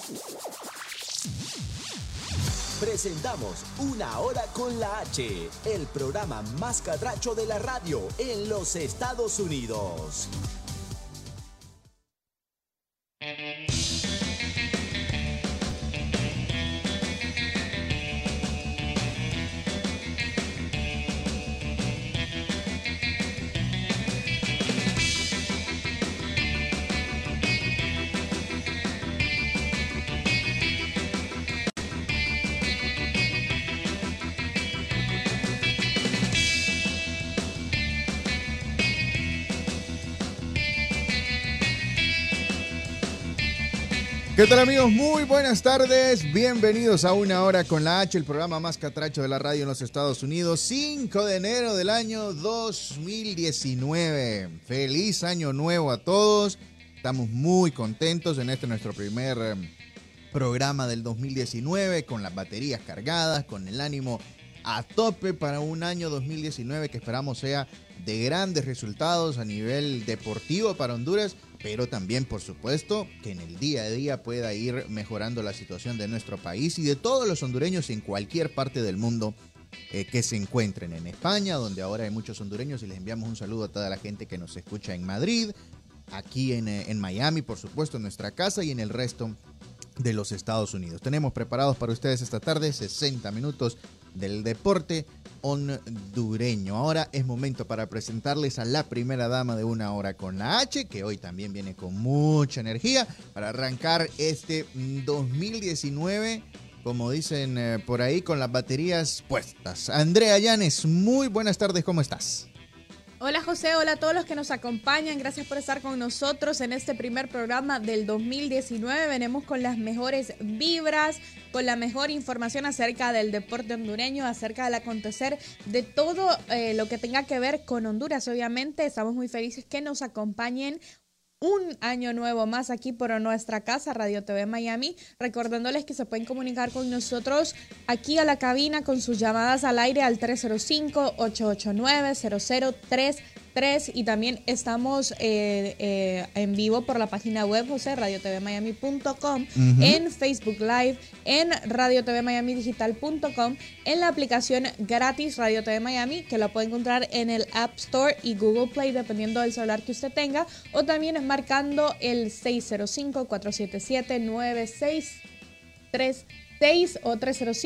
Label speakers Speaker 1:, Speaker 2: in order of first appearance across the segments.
Speaker 1: Presentamos Una Hora con la H, el programa más catracho de la radio en los Estados Unidos.
Speaker 2: ¿Qué tal, amigos? Muy buenas tardes. Bienvenidos a Una Hora con la H, el programa más catracho de la radio en los Estados Unidos. 5 de enero del año 2019. Feliz año nuevo a todos. Estamos muy contentos en este nuestro primer programa del 2019, con las baterías cargadas, con el ánimo a tope para un año 2019 que esperamos sea de grandes resultados a nivel deportivo para Honduras, pero también, por supuesto, que en el día a día pueda ir mejorando la situación de nuestro país y de todos los hondureños en cualquier parte del mundo que se encuentren. En España, donde ahora hay muchos hondureños, y les enviamos un saludo a toda la gente que nos escucha en Madrid, aquí en Miami, por supuesto, en nuestra casa, y en el resto de los Estados Unidos. Tenemos preparados para ustedes esta tarde 60 minutos del deporte hondureño. Ahora es momento para presentarles a la primera dama de Una Hora con la H, que hoy también viene con mucha energía para arrancar este 2019, como dicen por ahí, con las baterías puestas. Andrea Llanes, muy buenas tardes, ¿cómo estás?
Speaker 3: Hola José, hola a todos los que nos acompañan, gracias por estar con nosotros en este primer programa del 2019. Venimos con las mejores vibras, con la mejor información acerca del deporte hondureño, acerca del acontecer de todo lo que tenga que ver con Honduras. Obviamente estamos muy felices que nos acompañen un año nuevo más aquí por nuestra casa, Radio TV Miami, recordándoles que se pueden comunicar con nosotros aquí a la cabina con sus llamadas al aire al 305-889-0033 y también estamos en vivo por la página web, José, radiotvmiami.com, en Facebook Live, en radiotvmiamidigital.com, en la aplicación gratis Radio TV Miami, que la puede encontrar en el App Store y Google Play, dependiendo del celular que usted tenga, o también marcando el 605-477-9636 o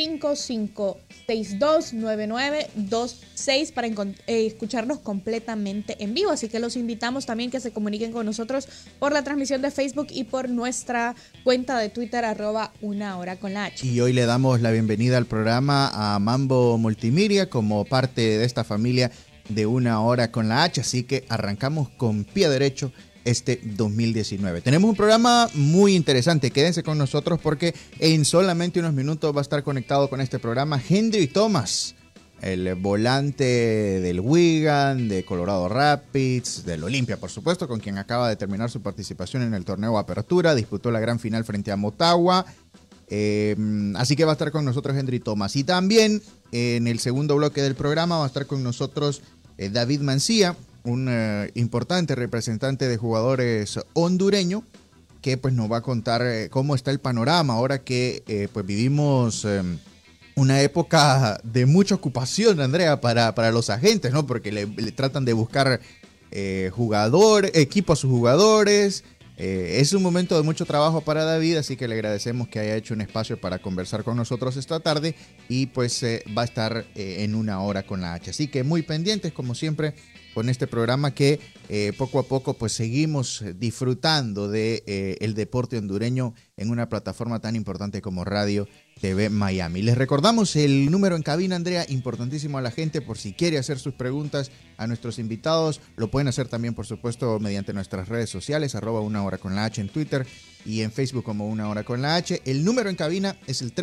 Speaker 3: 305-562-9926 para escucharnos completamente en vivo. Así que los invitamos también que se comuniquen con nosotros por la transmisión de Facebook y por nuestra cuenta de Twitter, @unahora_con-la-H.
Speaker 2: Y hoy le damos la bienvenida al programa a Mambo Multimedia como parte de esta familia de Una Hora con la H, así que arrancamos con pie derecho este 2019. Tenemos un programa muy interesante, quédense con nosotros porque en solamente unos minutos va a estar conectado con este programa Hendry Thomas, el volante del Wigan, de Colorado Rapids, del Olimpia, por supuesto, con quien acaba de terminar su participación en el torneo Apertura, disputó la gran final frente a Motagua. Así que va a estar con nosotros Hendry Thomas. Y también en el segundo bloque del programa va a estar con nosotros David Mancía, un importante representante de jugadores hondureño, que pues nos va a contar cómo está el panorama ahora que pues vivimos una época de mucha ocupación, Andrea, para los agentes, ¿no? Porque le tratan de buscar equipo a sus jugadores. Es un momento de mucho trabajo para David, así que le agradecemos que haya hecho un espacio para conversar con nosotros esta tarde y pues va a estar en Una Hora con la H. Así que muy pendientes, como siempre, con este programa que poco a poco pues seguimos disfrutando de el deporte hondureño en una plataforma tan importante como Radio TV Miami. Les recordamos el número en cabina, Andrea, importantísimo a la gente por si quiere hacer sus preguntas a nuestros invitados. Lo pueden hacer también, por supuesto, mediante nuestras redes sociales, @Una Hora con la H en Twitter y en Facebook como Una Hora con la H. El número en cabina es el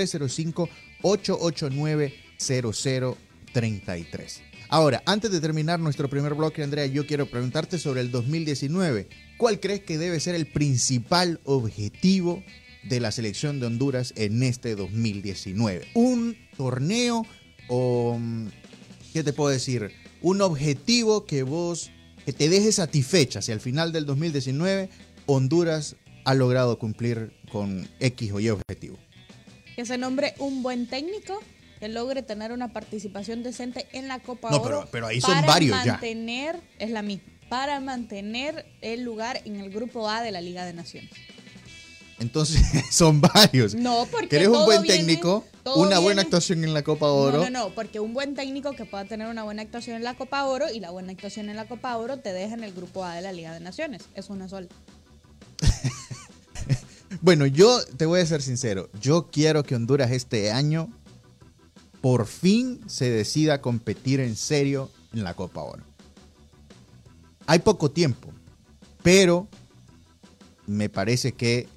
Speaker 2: 305-889-0033. Ahora, antes de terminar nuestro primer bloque, Andrea, yo quiero preguntarte sobre el 2019. ¿Cuál crees que debe ser el principal objetivo de la selección de Honduras en este 2019? ¿Un torneo o, qué te puedo decir, un objetivo que te deje satisfecha si al final del 2019 Honduras ha logrado cumplir con X o Y objetivo.
Speaker 3: Que se nombre un buen técnico que logre tener una participación decente en la Copa
Speaker 2: No,
Speaker 3: Oro.
Speaker 2: pero ahí son varios ya.
Speaker 3: Es la misma, para mantener el lugar en el grupo A de la Liga de Naciones.
Speaker 2: Entonces, son varios.
Speaker 3: No, porque
Speaker 2: ¿Querés un
Speaker 3: todo
Speaker 2: buen
Speaker 3: viene-
Speaker 2: técnico,
Speaker 3: todo
Speaker 2: una buena
Speaker 3: viene-
Speaker 2: actuación en la Copa Oro?
Speaker 3: No, porque un buen técnico que pueda tener una buena actuación en la Copa Oro y la buena actuación en la Copa Oro te deja en el grupo A de la Liga de Naciones. Es una sola.
Speaker 2: Bueno, yo te voy a ser sincero. Yo quiero que Honduras este año por fin se decida a competir en serio en la Copa Oro. Hay poco tiempo, pero me parece que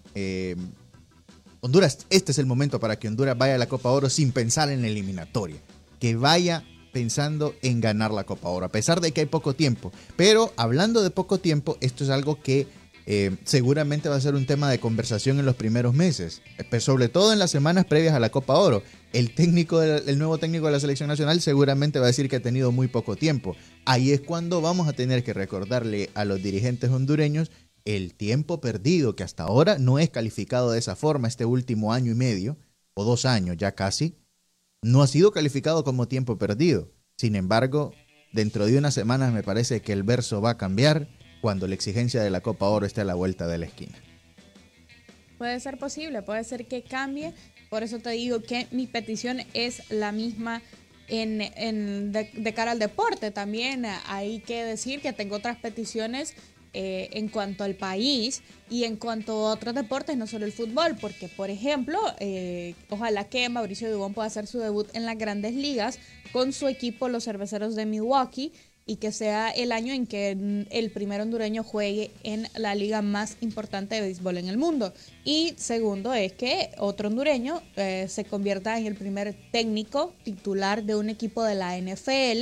Speaker 2: Honduras, este es el momento para que Honduras vaya a la Copa Oro sin pensar en la eliminatoria. Que vaya pensando en ganar la Copa Oro, a pesar de que hay poco tiempo. Pero hablando de poco tiempo, esto es algo que seguramente va a ser un tema de conversación en los primeros meses, pero sobre todo en las semanas previas a la Copa Oro. El nuevo técnico de la selección nacional seguramente va a decir que ha tenido muy poco tiempo. Ahí es cuando vamos a tener que recordarle a los dirigentes hondureños el tiempo perdido, que hasta ahora no es calificado de esa forma. Este último año y medio, o 2 años ya casi, no ha sido calificado como tiempo perdido. Sin embargo, dentro de unas semanas me parece que el verso va a cambiar cuando la exigencia de la Copa Oro esté a la vuelta de la esquina.
Speaker 3: Puede ser posible, puede ser que cambie. Por eso te digo que mi petición es la misma de cara al deporte. También hay que decir que tengo otras peticiones en cuanto al país y en cuanto a otros deportes, no solo el fútbol, porque por ejemplo, ojalá que Mauricio Dubón pueda hacer su debut en las Grandes Ligas con su equipo, los Cerveceros de Milwaukee, y que sea el año en que el primer hondureño juegue en la liga más importante de béisbol en el mundo. Y segundo es que otro hondureño se convierta en el primer técnico titular de un equipo de la NFL.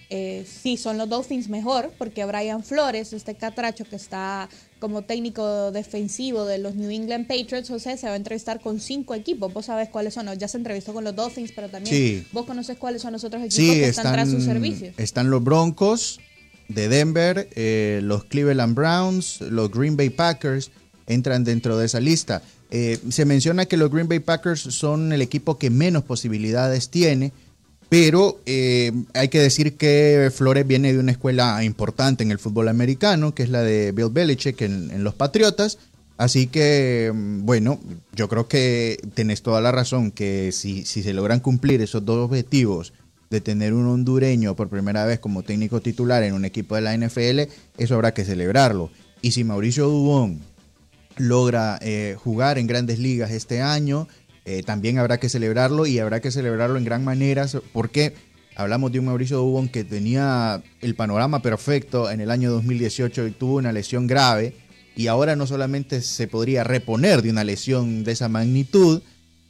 Speaker 3: Si son los Dolphins, mejor, porque Brian Flores, este catracho que está como técnico defensivo de los New England Patriots, José, se va a entrevistar con 5 equipos. Vos sabés cuáles son, ya se entrevistó con los Dolphins, pero también
Speaker 2: sí.
Speaker 3: Vos conoces cuáles son los otros equipos que están tras sus servicios.
Speaker 2: Están los Broncos de Denver, los Cleveland Browns, los Green Bay Packers, entran dentro de esa lista. Se menciona que los Green Bay Packers son el equipo que menos posibilidades tiene, pero hay que decir que Flores viene de una escuela importante en el fútbol americano, que es la de Bill Belichick en los Patriotas. Así que, bueno, yo creo que tenés toda la razón, que si se logran cumplir esos 2 objetivos de tener un hondureño por primera vez como técnico titular en un equipo de la NFL, eso habrá que celebrarlo. Y si Mauricio Dubón logra jugar en Grandes Ligas este año, también habrá que celebrarlo, y habrá que celebrarlo en gran manera, porque hablamos de un Mauricio Dubón que tenía el panorama perfecto en el año 2018 y tuvo una lesión grave, y ahora no solamente se podría reponer de una lesión de esa magnitud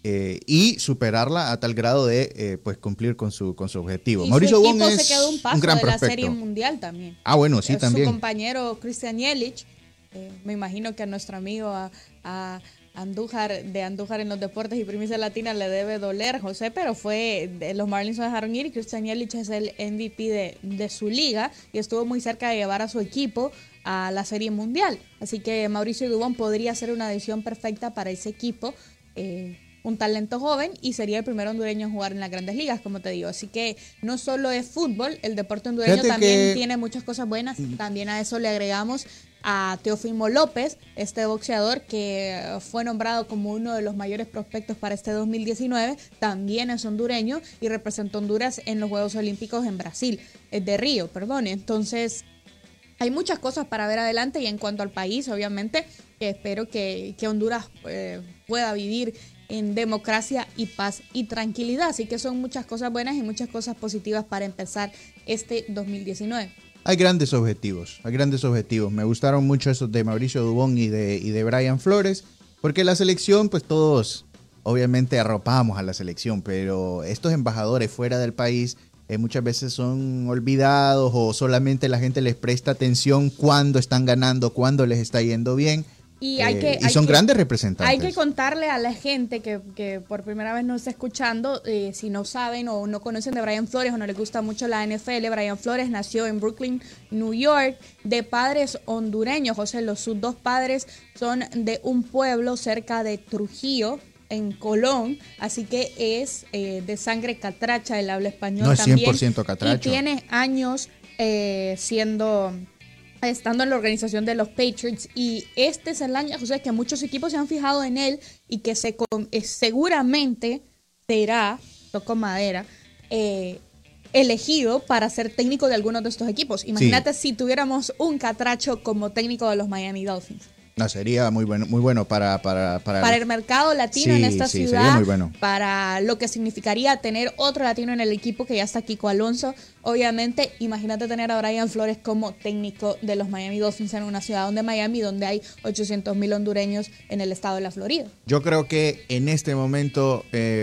Speaker 2: y superarla a tal grado de pues cumplir con su objetivo.
Speaker 3: Y
Speaker 2: Mauricio
Speaker 3: su
Speaker 2: Dubón
Speaker 3: equipo
Speaker 2: es
Speaker 3: se quedó un paso
Speaker 2: un gran
Speaker 3: de la
Speaker 2: prospecto.
Speaker 3: Serie Mundial también.
Speaker 2: Ah, bueno, sí, también.
Speaker 3: Su compañero Christian Yelich, me imagino que a nuestro amigo a Andújar en los deportes y Primicia Latina le debe doler, José, pero los Marlins lo dejaron ir y Christian Yelich es el MVP de su liga y estuvo muy cerca de llevar a su equipo a la Serie Mundial. Así que Mauricio Dubón podría ser una adición perfecta para ese equipo, un talento joven, y sería el primer hondureño en jugar en las Grandes Ligas, como te digo. Así que no solo es fútbol, el deporte hondureño
Speaker 2: Fíjate
Speaker 3: también
Speaker 2: que
Speaker 3: tiene muchas cosas buenas. También a eso le agregamos a Teófimo López, este boxeador que fue nombrado como uno de los mayores prospectos para este 2019, también es hondureño y representó a Honduras en los Juegos Olímpicos en Brasil, de Río, perdón. Entonces, hay muchas cosas para ver adelante, y en cuanto al país, obviamente, espero que Honduras pueda vivir en democracia y paz y tranquilidad. Así que son muchas cosas buenas y muchas cosas positivas para empezar este 2019.
Speaker 2: Hay grandes objetivos. Me gustaron mucho esos de Mauricio Dubón y de Brian Flores, porque la selección, pues todos obviamente arropamos a la selección, pero estos embajadores fuera del país muchas veces son olvidados, o solamente la gente les presta atención cuando están ganando, cuando les está yendo bien.
Speaker 3: Y
Speaker 2: son grandes representantes.
Speaker 3: Hay que contarle a la gente que por primera vez nos está escuchando, si no saben o no conocen de Brian Flores o no les gusta mucho la NFL. Brian Flores nació en Brooklyn, New York, de padres hondureños. José, sus dos padres son de un pueblo cerca de Trujillo, en Colón, así que es de sangre catracha, él habla español
Speaker 2: no es
Speaker 3: también.
Speaker 2: 100% catracho.
Speaker 3: Y tiene años estando en la organización de los Patriots, y este es el año, José, que muchos equipos se han fijado en él y que seguramente será, toco madera, elegido para ser técnico de algunos de estos equipos. Imagínate si tuviéramos un catracho como técnico de los Miami Dolphins.
Speaker 2: No, sería muy bueno para
Speaker 3: el mercado latino en esta ciudad,
Speaker 2: sería muy bueno.
Speaker 3: Para lo que significaría tener otro latino en el equipo, que ya está Kiko Alonso. Obviamente, imagínate tener a Brian Flores como técnico de los Miami Dolphins en una ciudad donde Miami, donde hay 800,000 hondureños en el estado de la Florida.
Speaker 2: Yo creo que en este momento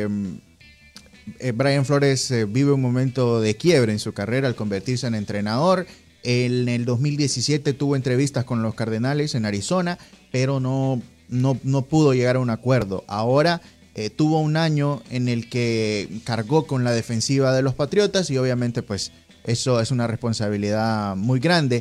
Speaker 2: Brian Flores vive un momento de quiebre en su carrera al convertirse en entrenador. En el 2017 tuvo entrevistas con los Cardenales en Arizona, pero no pudo llegar a un acuerdo. Ahora tuvo un año en el que cargó con la defensiva de los Patriotas y obviamente pues eso es una responsabilidad muy grande.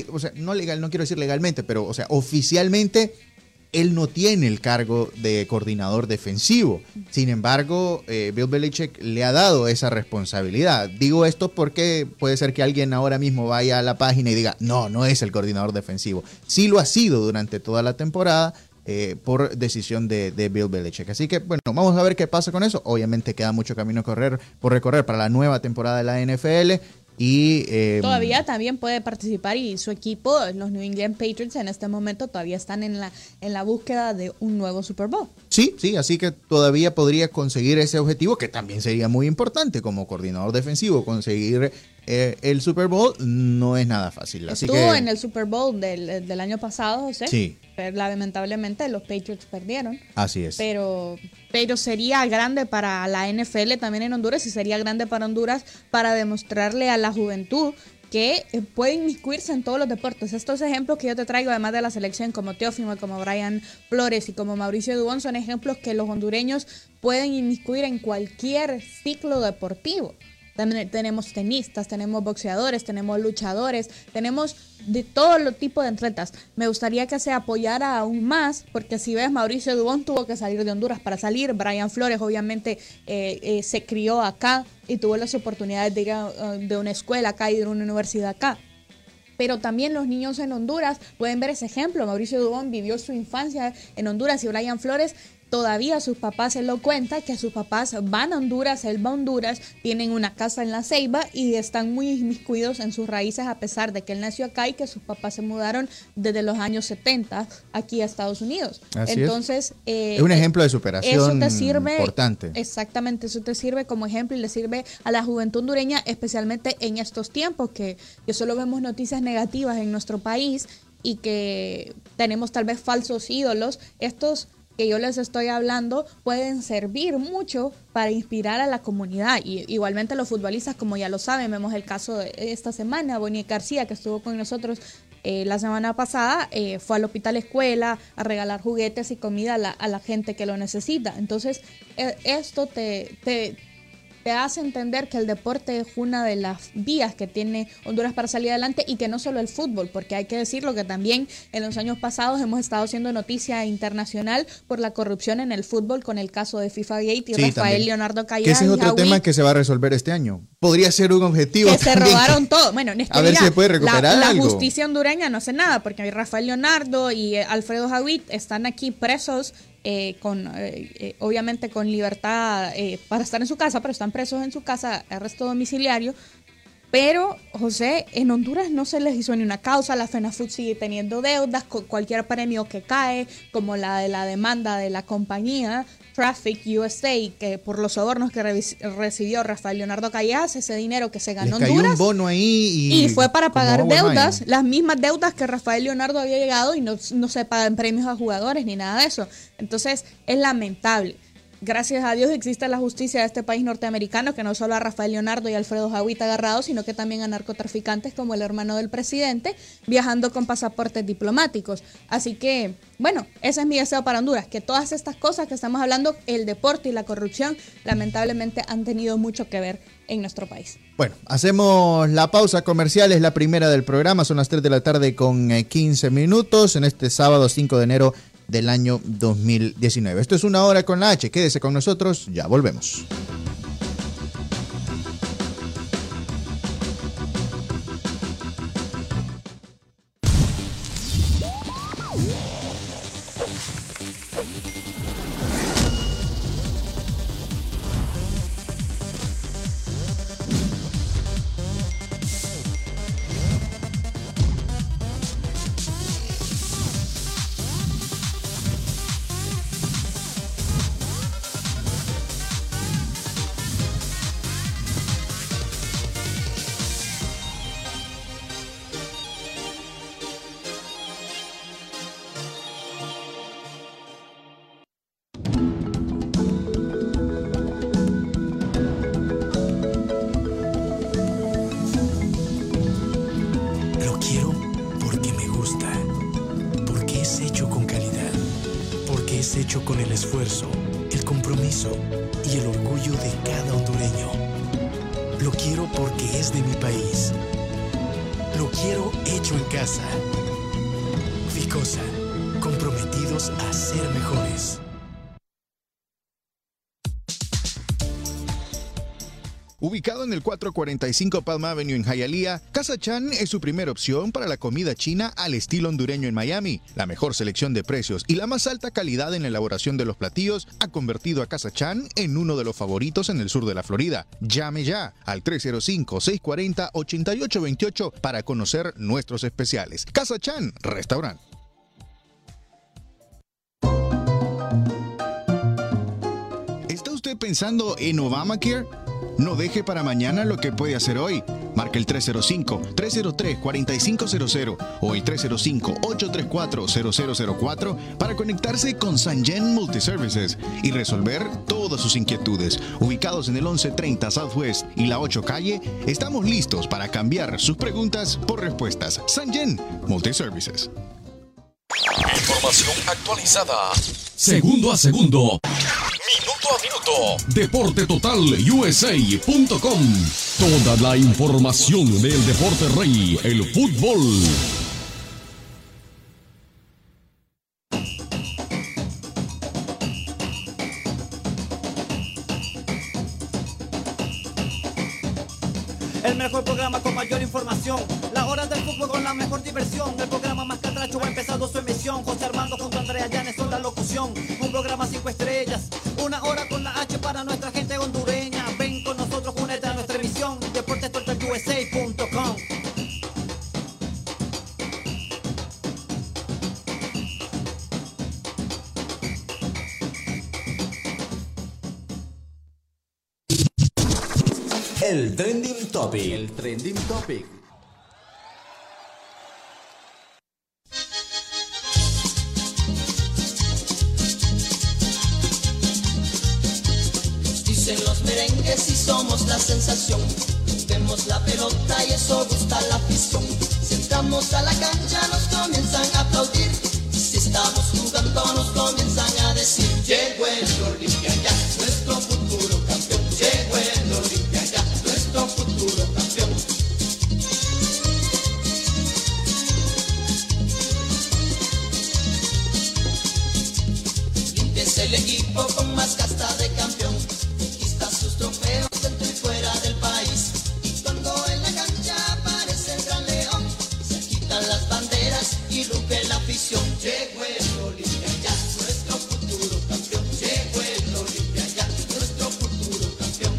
Speaker 2: No quiero decir legalmente, pero oficialmente él no tiene el cargo de coordinador defensivo. Sin embargo, Bill Belichick le ha dado esa responsabilidad. Digo esto porque puede ser que alguien ahora mismo vaya a la página y diga, no es el coordinador defensivo. Sí lo ha sido durante toda la temporada por decisión de Bill Belichick. Así que, bueno, vamos a ver qué pasa con eso. Obviamente queda mucho camino por recorrer para la nueva temporada de la NFL. Y
Speaker 3: todavía también puede participar, y su equipo, los New England Patriots, en este momento todavía están en la búsqueda de un nuevo Super Bowl.
Speaker 2: Sí, así que todavía podría conseguir ese objetivo, que también sería muy importante como coordinador defensivo. Conseguir el Super Bowl no es nada fácil.
Speaker 3: Estuvo en el Super Bowl del año pasado, José.
Speaker 2: Sí.
Speaker 3: Pero lamentablemente los Patriots perdieron.
Speaker 2: Así es.
Speaker 3: Pero sería grande para la NFL también en Honduras, y sería grande para Honduras para demostrarle a la juventud que puede inmiscuirse en todos los deportes. Estos ejemplos que yo te traigo, además de la selección, como Teófimo, como Brian Flores y como Mauricio Dubón, son ejemplos que los hondureños pueden inmiscuir en cualquier ciclo deportivo. También tenemos tenistas, tenemos boxeadores, tenemos luchadores, tenemos de todo tipo de atletas. Me gustaría que se apoyara aún más, porque si ves, Mauricio Dubón tuvo que salir de Honduras para salir. Brian Flores obviamente se crió acá y tuvo las oportunidades de ir de una escuela acá y de una universidad acá. Pero también los niños en Honduras pueden ver ese ejemplo. Mauricio Dubón vivió su infancia en Honduras, y Brian Flores todavía sus papás se lo cuenta, que sus papás van a Honduras, él va a Honduras, tienen una casa en La Ceiba y están muy inmiscuidos en sus raíces, a pesar de que él nació acá y que sus papás se mudaron desde los años 70 aquí a Estados Unidos.
Speaker 2: Así
Speaker 3: entonces
Speaker 2: es un ejemplo de superación
Speaker 3: eso te sirve,
Speaker 2: importante.
Speaker 3: Exactamente, eso te sirve como ejemplo y le sirve a la juventud hondureña, especialmente en estos tiempos que solo vemos noticias negativas en nuestro país y que tenemos tal vez falsos ídolos. Estos que yo les estoy hablando pueden servir mucho para inspirar a la comunidad, y igualmente los futbolistas, como ya lo saben. Vemos el caso de esta semana, Bonnie García, que estuvo con nosotros la semana pasada, fue al hospital escuela a regalar juguetes y comida a la gente que lo necesita. Entonces esto te hace entender que el deporte es una de las vías que tiene Honduras para salir adelante, y que no solo el fútbol, porque hay que decirlo que también en los años pasados hemos estado haciendo noticia internacional por la corrupción en el fútbol, con el caso de FIFA Gate y Rafael
Speaker 2: también.
Speaker 3: Leonardo Callas.
Speaker 2: Que ese es otro tema que se va a resolver este año. Podría ser un objetivo.
Speaker 3: Que se robaron todo. Bueno,
Speaker 2: a ver si se puede recuperar
Speaker 3: la
Speaker 2: algo.
Speaker 3: justicia hondureña no hace nada, porque Rafael Leonardo y Alfredo Jawit están aquí presos, obviamente con libertad para estar en su casa, pero están presos en su casa, arresto domiciliario. Pero, José, en Honduras no se les hizo ni una causa. La FENAFUT sigue teniendo deudas con cualquier premio que cae, como la de la demanda de la compañía Traffic USA, que por los sobornos que recibió Rafael Leonardo Callas, ese dinero que se ganó en Honduras,
Speaker 2: un bono ahí
Speaker 3: y fue para pagar deudas, las mismas deudas que Rafael Leonardo había llegado, y no se pagan premios a jugadores ni nada de eso. Entonces es lamentable. gracias a Dios existe la justicia de este país norteamericano, que no solo a Rafael Leonardo y Alfredo Jagüita agarrados, sino que también a narcotraficantes como el hermano del presidente, viajando con pasaportes diplomáticos. Así que, bueno, ese es mi deseo para Honduras, que todas estas cosas que estamos hablando, el deporte y la corrupción, lamentablemente han tenido mucho que ver en nuestro país.
Speaker 2: Bueno, hacemos la pausa comercial, es la primera del programa, son las 3 de la tarde con 15 minutos en este sábado 5 de enero del año 2019. Esto es Una Hora con la H, quédese con nosotros, ya volvemos.
Speaker 4: Hecho con el esfuerzo, el compromiso y el orgullo de cada hondureño. Lo quiero porque es de mi país. Lo quiero hecho en casa. Ficosa, comprometidos a ser mejores.
Speaker 5: Ubicado en el 445 Palm Avenue en Hialeah, Casa Chan es su primera opción para la comida china al estilo hondureño en Miami. La mejor selección de precios y la más alta calidad en la elaboración de los platillos ha convertido a Casa Chan en uno de los favoritos en el sur de la Florida. Llame ya al 305-640-8828 para conocer nuestros especiales. Casa Chan, restaurante. ¿Está usted pensando en Obamacare? No deje para mañana lo que puede hacer hoy. Marca el 305-303-4500 o el 305-834-0004 para conectarse con Sanjen Multiservices y resolver todas sus inquietudes. Ubicados en el 1130 Southwest y la 8 Calle, estamos listos para cambiar sus preguntas por respuestas. Sanjen Multiservices.
Speaker 6: Información actualizada. Segundo a segundo. Minuto a minuto. DeporteTotalUSA.com. Toda la información del deporte rey, el fútbol.
Speaker 7: El mejor programa con mayor información. La hora del fútbol con la mejor diversión. El programa más catracho ha empezado su emisión. José Armando junto a Andrea Llanes son la locución. Un programa 5 estrellas. Una hora con la H para nuestra gente hondureña. Ven con nosotros, únete a nuestra emisión. DeporteTotalUSA.com.
Speaker 1: El Trending Topic. El Trending Topic.
Speaker 8: Dicen los merengues y somos la sensación. Vemos la pelota y eso gusta la afición. Si entramos a la cancha nos comienzan a aplaudir. Si estamos jugando nos comienzan a decir: llegó el Olimpia ya, nuestro futuro campeón. Llegó el Olimpia ya, nuestro futuro campeón. Límpiese el equipo con más casta de campeón. Conquista sus trofeos dentro y fuera del país. Y cuando en la cancha aparece el gran león, se agitan las banderas y ruge la afición. Llegó el Olimpia ya, nuestro futuro campeón. Llegó el Olimpia ya, nuestro futuro campeón.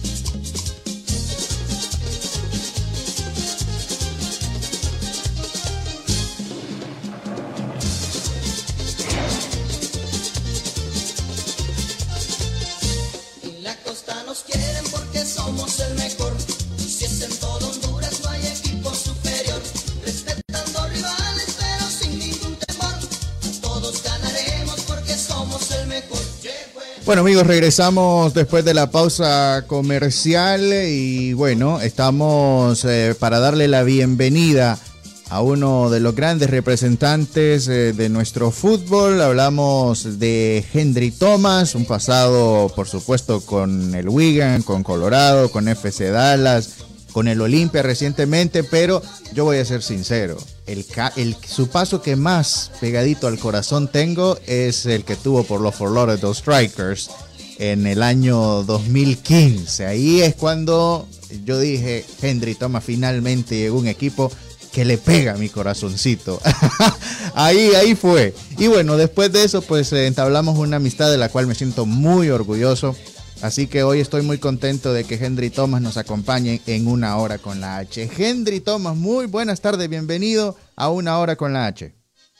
Speaker 8: En la costa nos quieren porque somos el mejor. Si es en todo Honduras no hay equipo superior. Respetando rivales pero sin ningún temor. A todos ganaremos porque somos el mejor. Llegó el
Speaker 2: Bueno, amigos, regresamos después de la pausa comercial y bueno, estamos para darle la bienvenida a uno de los grandes representantes de nuestro fútbol. Hablamos de Hendry Thomas, un pasado, por supuesto, con el Wigan, con Colorado, con FC Dallas, con el Olimpia recientemente, pero yo voy a ser sincero, su paso que más pegadito al corazón tengo es el que tuvo por los Fort Lauderdale Strikers en el año 2015. Ahí es cuando yo dije, Hendry Thomas finalmente llegó un equipo que le pega a mi corazoncito. ahí fue. Y bueno, después de eso, pues entablamos una amistad de la cual me siento muy orgulloso. Así que hoy estoy muy contento de que Hendry Thomas nos acompañe en Una Hora con la H. Hendry Thomas, muy buenas tardes, bienvenido a Una Hora con la H.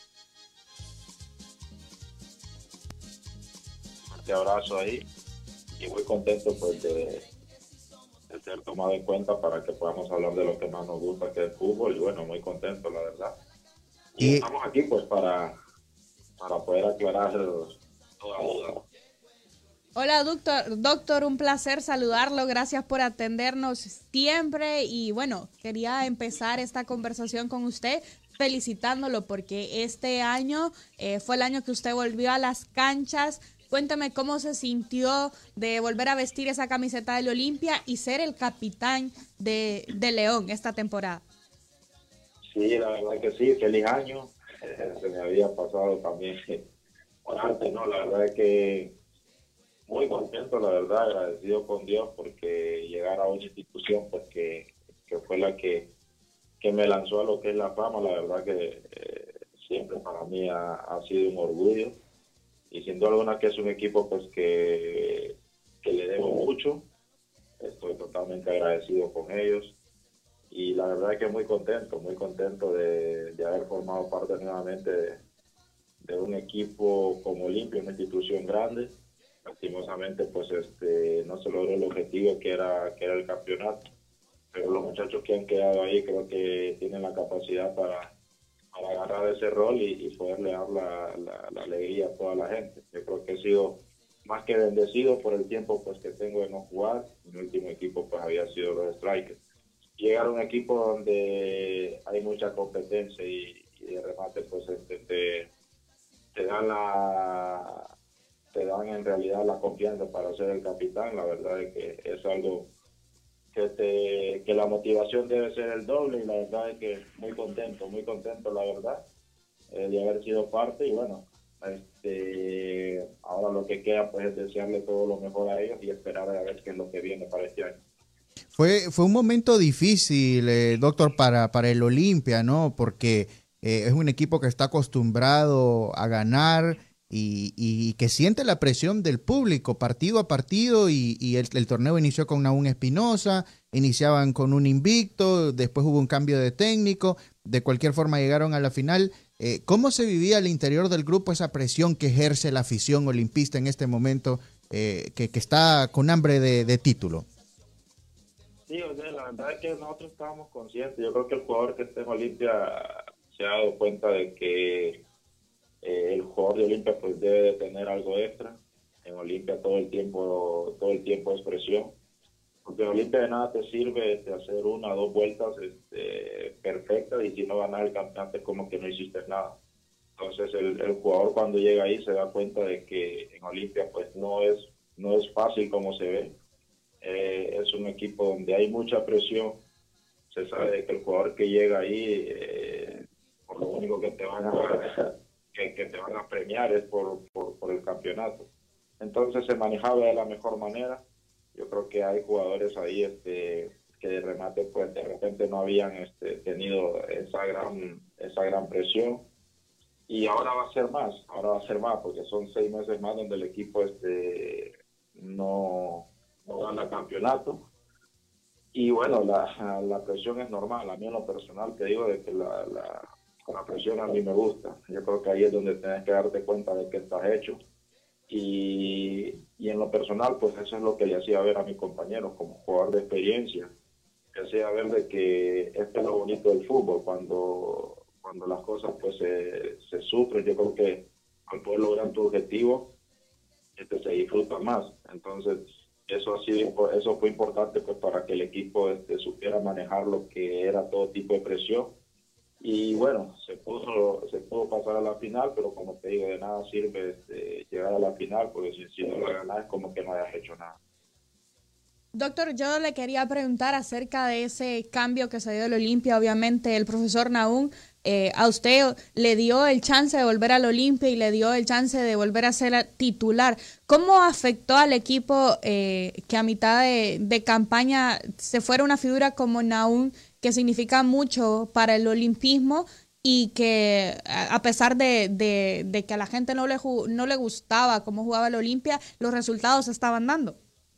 Speaker 9: Un abrazo ahí y muy contento pues de ser tomado en cuenta para que podamos hablar de lo que más nos gusta, que es el fútbol, y bueno, muy contento la verdad. Y estamos aquí pues para poder aclarar toda duda.
Speaker 3: Hola doctor, un placer saludarlo, gracias por atendernos siempre y bueno, quería empezar esta conversación con usted felicitándolo porque este año fue el año que usted volvió a las canchas. Cuéntame cómo se sintió de volver a vestir esa camiseta del Olimpia y ser el capitán de León esta temporada.
Speaker 9: Sí, la verdad que sí, feliz año, se me había pasado también por arte, ¿no? La verdad es que muy contento, la verdad, agradecido con Dios porque llegar a una institución pues que fue la que me lanzó a lo que es la fama, la verdad que siempre para mí ha sido un orgullo y sin duda alguna que es un equipo pues que le debo mucho, estoy totalmente agradecido con ellos y la verdad es que muy contento de haber formado parte nuevamente de un equipo como Olimpia, una institución grande. Lastimosamente pues no se logró el objetivo que era el campeonato, pero los muchachos que han quedado ahí creo que tienen la capacidad para agarrar ese rol y poderle dar la alegría a toda la gente. Yo creo que he sido más que bendecido por el tiempo pues que tengo de no jugar. Mi último equipo pues había sido los Strikers. Llegar a un equipo donde hay mucha competencia y de remate pues te dan en realidad la confianza para ser el capitán. La verdad es que es algo que la motivación debe ser el doble y la verdad es que muy contento la verdad de haber sido parte y bueno, ahora lo que queda pues es desearle todo lo mejor a ellos y esperar a ver qué es lo que viene para este año.
Speaker 2: Fue un momento difícil, doctor, para el Olimpia, ¿no? Porque es un equipo que está acostumbrado a ganar y que siente la presión del público partido a partido y el torneo inició con Nahum Espinosa, iniciaban con un invicto, después hubo un cambio de técnico, de cualquier forma llegaron a la final. ¿Cómo se vivía al interior del grupo esa presión que ejerce la afición olimpista en este momento que está con hambre de título?
Speaker 9: Sí, o sea, la verdad es que nosotros estábamos conscientes. Yo creo que el jugador que está en Olimpia se ha dado cuenta de que el jugador de Olimpia pues debe de tener algo extra. En Olimpia todo el tiempo es presión. Porque en Olimpia de nada te sirve hacer una o dos vueltas perfectas y si no ganas el campeonato es como que no hiciste nada. Entonces el jugador cuando llega ahí se da cuenta de que en Olimpia pues no es fácil como se ve. Es un equipo donde hay mucha presión. Se sabe de que el jugador que llega ahí por lo único que te van a premiar es por el campeonato. Entonces se manejaba de la mejor manera. Yo creo que hay jugadores ahí que de remate pues de repente no habían tenido esa gran presión y ahora va a ser más porque son 6 meses más donde el equipo no gana campeonato y bueno, la presión es normal. A mí en lo personal te digo de que la presión a mí me gusta. Yo creo que ahí es donde tienes que darte cuenta de que estás hecho y en lo personal pues eso es lo que le hacía ver a mis compañeros como jugador de experiencia, que hacía ver de que esto es lo bonito del fútbol, cuando las cosas pues se sufren. Yo creo que al poder lograr tu objetivo se disfruta más. Entonces, eso fue importante pues para que el equipo supiera manejar lo que era todo tipo de presión. Y bueno, se pudo pasar a la final, pero como te digo, de nada sirve llegar a la final, porque si no la ganas es como que no hayas hecho nada.
Speaker 3: Doctor, yo le quería preguntar acerca de ese cambio que se dio del Olimpia. Obviamente el profesor Nahum a usted le dio el chance de volver al Olimpia y le dio el chance de volver a ser titular. ¿Cómo afectó al equipo que a mitad de campaña se fuera una figura como Nahum, que significa mucho para el olimpismo y que a pesar de que a la gente no le gustaba cómo jugaba el Olimpia, los resultados se estaban dando?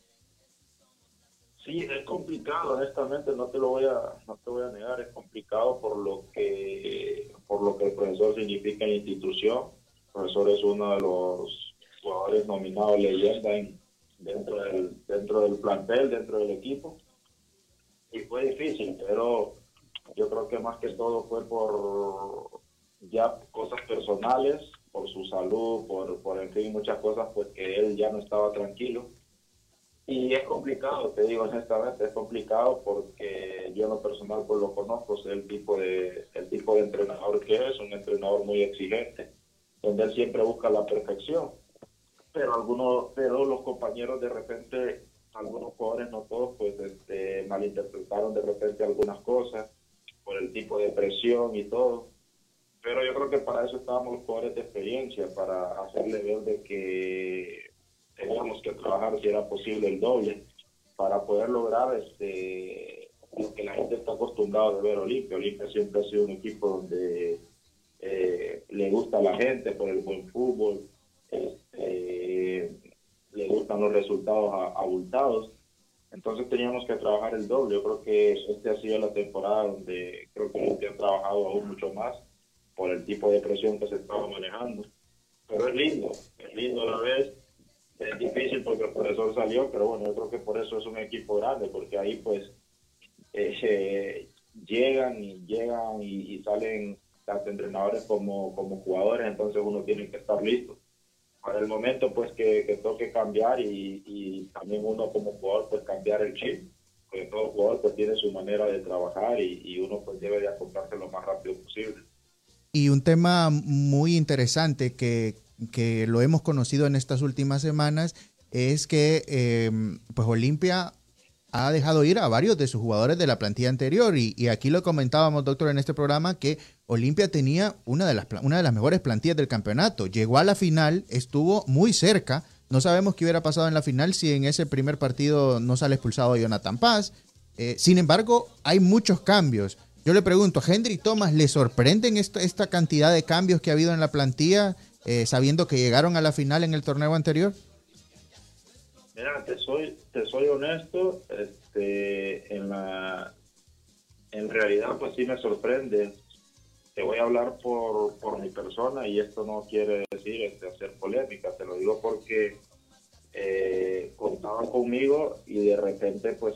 Speaker 9: Sí, es complicado, honestamente, no te voy a negar, es complicado por lo que el profesor significa en la institución. El profesor es uno de los jugadores nominados leyenda dentro del plantel, dentro del equipo. Y fue difícil, pero yo creo que más que todo fue por ya cosas personales, por su salud, por en fin, muchas cosas, pues que él ya no estaba tranquilo. Y es complicado, te digo honestamente, es complicado porque yo en lo personal pues lo conozco, sé el tipo de entrenador que es, un entrenador muy exigente, donde él siempre busca la perfección. Pero los compañeros de repente, algunos jugadores, no todos, pues malinterpretaron de repente algunas cosas por el tipo de presión y todo. Pero yo creo que para eso estábamos los jugadores de experiencia, para hacerle ver de que teníamos que trabajar si era posible el doble para poder lograr lo que la gente está acostumbrada de ver Olimpia. Olimpia siempre ha sido un equipo donde le gusta a la gente por el buen fútbol, le gustan los resultados abultados. Entonces teníamos que trabajar el doble. Yo creo que ha sido la temporada donde creo que Olimpia ha trabajado aún mucho más por el tipo de presión que se estaba manejando. Pero es lindo a la vez. Es difícil porque el profesor salió, pero bueno, yo creo que por eso es un equipo grande, porque ahí pues llegan y salen tanto entrenadores como jugadores, entonces uno tiene que estar listo. Para el momento pues que toque cambiar y también uno como jugador pues cambiar el chip, porque todo jugador pues tiene su manera de trabajar y uno pues debe de acoplarse lo más rápido posible.
Speaker 2: Y un tema muy interesante que lo hemos conocido en estas últimas semanas es que pues Olimpia ha dejado ir a varios de sus jugadores de la plantilla anterior y aquí lo comentábamos, doctor, en este programa, que Olimpia tenía una de las mejores plantillas del campeonato. Llegó a la final, estuvo muy cerca. No sabemos qué hubiera pasado en la final si en ese primer partido no sale expulsado Jonathan Paz. Sin embargo, hay muchos cambios. Yo le pregunto, ¿a Hendry Thomas le sorprenden esta cantidad de cambios que ha habido en la plantilla, sabiendo que llegaron a la final en el torneo anterior?
Speaker 9: Mira, te soy honesto, en realidad pues sí me sorprende. Te voy a hablar por mi persona y esto no quiere decir hacer polémica, te lo digo porque contaban conmigo y de repente pues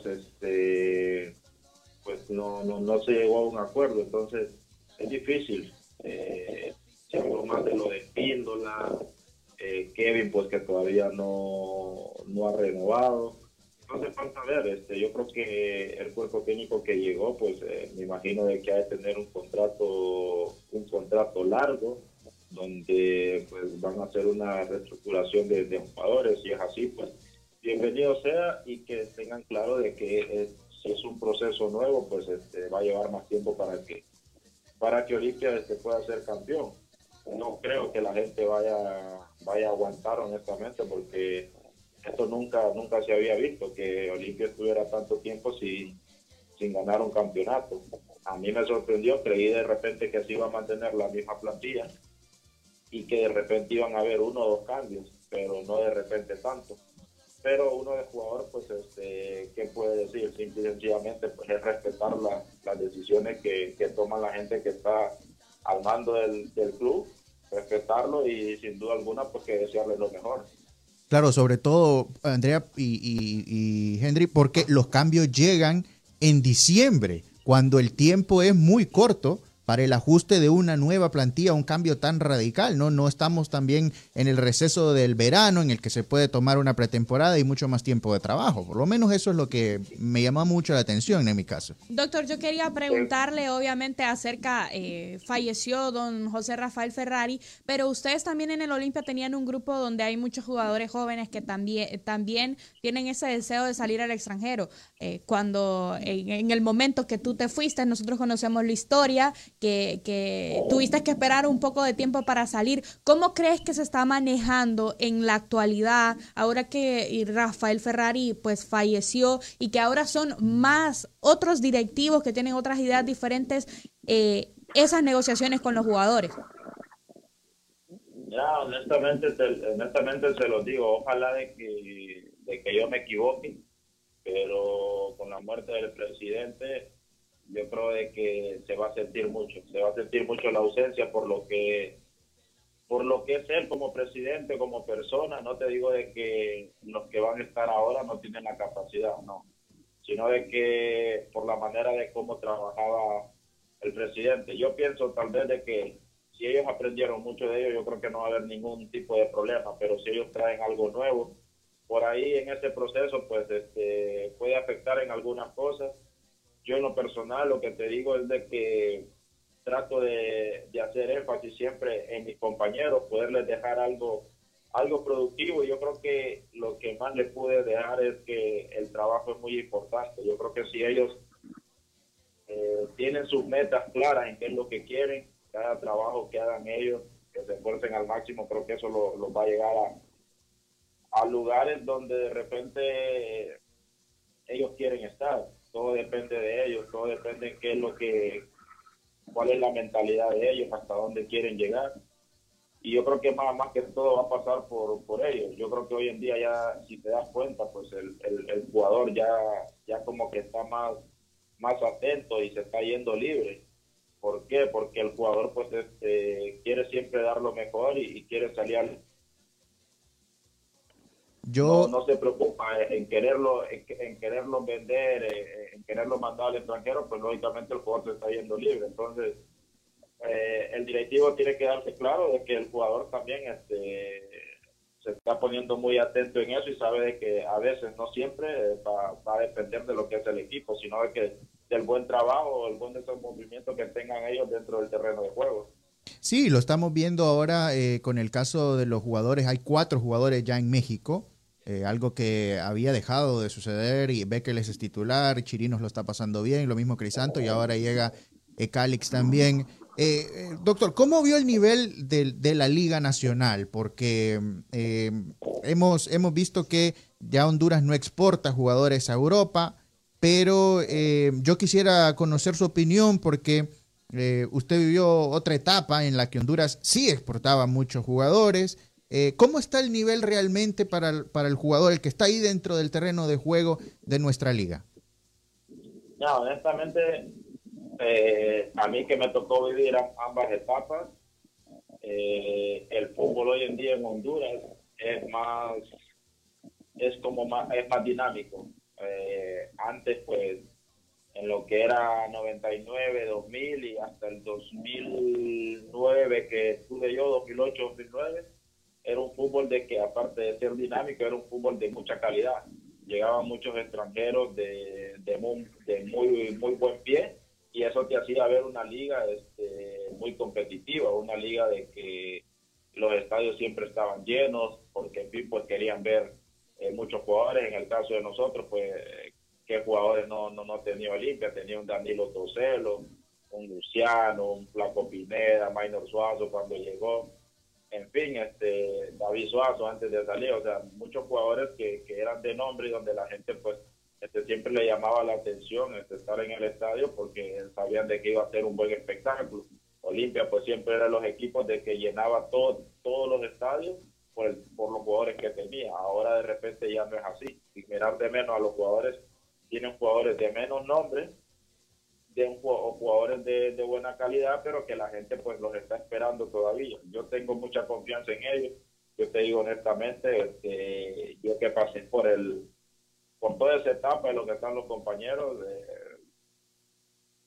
Speaker 9: pues no se llegó a un acuerdo, entonces es difícil. Se habló más de lo de Píndola, Kevin pues que todavía no ha renovado. Entonces falta ver, yo creo que el cuerpo técnico que llegó pues me imagino de que ha de tener un contrato largo donde pues van a hacer una reestructuración de jugadores. Si es así pues bienvenido sea y que tengan claro de que si es un proceso nuevo pues va a llevar más tiempo para que Olimpia pueda ser campeón. No creo que la gente vaya a aguantar honestamente porque esto nunca se había visto, que Olimpia estuviera tanto tiempo sin ganar un campeonato. A mí me sorprendió, creí de repente que se iba a mantener la misma plantilla y que de repente iban a haber 1 o 2 cambios, pero no de repente tanto. Pero uno de jugador, pues, ¿qué puede decir? Simple y sencillamente, pues, es respetar las decisiones que toma la gente que está al mando del club, respetarlo y sin duda alguna, pues, que desearle lo mejor.
Speaker 2: Claro, sobre todo, Andrea y Hendry, porque los cambios llegan en diciembre, cuando el tiempo es muy corto para el ajuste de una nueva plantilla, un cambio tan radical, ¿no? No estamos también en el receso del verano en el que se puede tomar una pretemporada y mucho más tiempo de trabajo. Por lo menos eso es lo que me llama mucho la atención en mi caso.
Speaker 3: Doctor, yo quería preguntarle obviamente acerca, falleció don José Rafael Ferrari, pero ustedes también en el Olimpia tenían un grupo donde hay muchos jugadores jóvenes que también tienen ese deseo de salir al extranjero. Cuando en el momento que tú te fuiste, nosotros conocemos la historia, que tuviste que esperar un poco de tiempo para salir. ¿Cómo crees que se está manejando en la actualidad, ahora que Rafael Ferrari pues falleció y que ahora son más otros directivos que tienen otras ideas diferentes, esas negociaciones con los jugadores?
Speaker 9: Ya, honestamente se lo digo, ojalá de que yo me equivoque, pero con la muerte del presidente yo creo de que se va a sentir mucho la ausencia por lo que es él como presidente, como persona. No te digo de que los que van a estar ahora no tienen la capacidad, no, sino de que por la manera de cómo trabajaba el presidente. Yo pienso tal vez de que si ellos aprendieron mucho de ellos, yo creo que no va a haber ningún tipo de problema, pero si ellos traen algo nuevo, por ahí en ese proceso pues puede afectar en algunas cosas. Yo en lo personal lo que te digo es de que trato de hacer énfasis siempre en mis compañeros, poderles dejar algo productivo, y yo creo que lo que más les pude dejar es que el trabajo es muy importante. Yo creo que si ellos tienen sus metas claras en qué es lo que quieren, cada trabajo que hagan ellos, que se esfuercen al máximo, creo que eso los va a llegar a lugares donde de repente ellos quieren estar. Todo depende de ellos, todo depende de qué es cuál es la mentalidad de ellos, hasta dónde quieren llegar. Y yo creo que más que todo va a pasar por ellos. Yo creo que hoy en día ya, si te das cuenta, pues el jugador ya como que está más atento y se está yendo libre. ¿Por qué? Porque el jugador pues quiere siempre dar lo mejor y quiere salir no se preocupa en quererlo vender, en quererlo mandar al extranjero, pues lógicamente el jugador se está yendo libre. Entonces el directivo tiene que darse claro de que el jugador también se está poniendo muy atento en eso y sabe de que a veces, no siempre, va a depender de lo que es el equipo, sino de que del buen trabajo, el buen desenvolvimiento que tengan ellos dentro del terreno de juego.
Speaker 2: Sí, lo estamos viendo ahora con el caso de los jugadores. Hay 4 jugadores ya en México, algo que había dejado de suceder, y Bekeles es titular, Chirinos lo está pasando bien, lo mismo Crisanto, y ahora llega Calix también. Doctor, ¿cómo vio el nivel de la Liga Nacional? Porque hemos visto que ya Honduras no exporta jugadores a Europa, pero yo quisiera conocer su opinión porque usted vivió otra etapa en la que Honduras sí exportaba muchos jugadores. ¿Cómo está el nivel realmente para el jugador, el que está ahí dentro del terreno de juego de nuestra liga?
Speaker 9: No, honestamente, a mí que me tocó vivir ambas etapas, el fútbol hoy en día en Honduras es más dinámico. Antes, pues, en lo que era 99, 2000 y hasta el 2009 que estuve yo, 2008, 2009, era un fútbol de que, aparte de ser dinámico, era un fútbol de mucha calidad. Llegaban muchos extranjeros de muy buen pie, y eso te hacía ver una liga muy competitiva, una liga de que los estadios siempre estaban llenos, porque en fin, pues querían ver muchos jugadores. En el caso de nosotros, pues, ¿qué jugadores no tenía Olimpia? Tenía un Danilo Toselo, un Luciano, un Flaco Pineda, Maynor Suazo cuando llegó, en fin, David Suazo antes de salir. O sea, muchos jugadores que eran de nombre y donde la gente pues siempre le llamaba la atención estar en el estadio, porque sabían de que iba a ser un buen espectáculo. Olimpia pues siempre era los equipos de que llenaba todos los estadios por los jugadores que tenía. Ahora de repente ya no es así, y mirar de menos a los jugadores. Tienen jugadores de menos nombre, jugadores de buena calidad, pero que la gente pues los está esperando todavía. Yo tengo mucha confianza en ellos. Yo te digo honestamente, yo que pasé por toda esa etapa de lo que están los compañeros,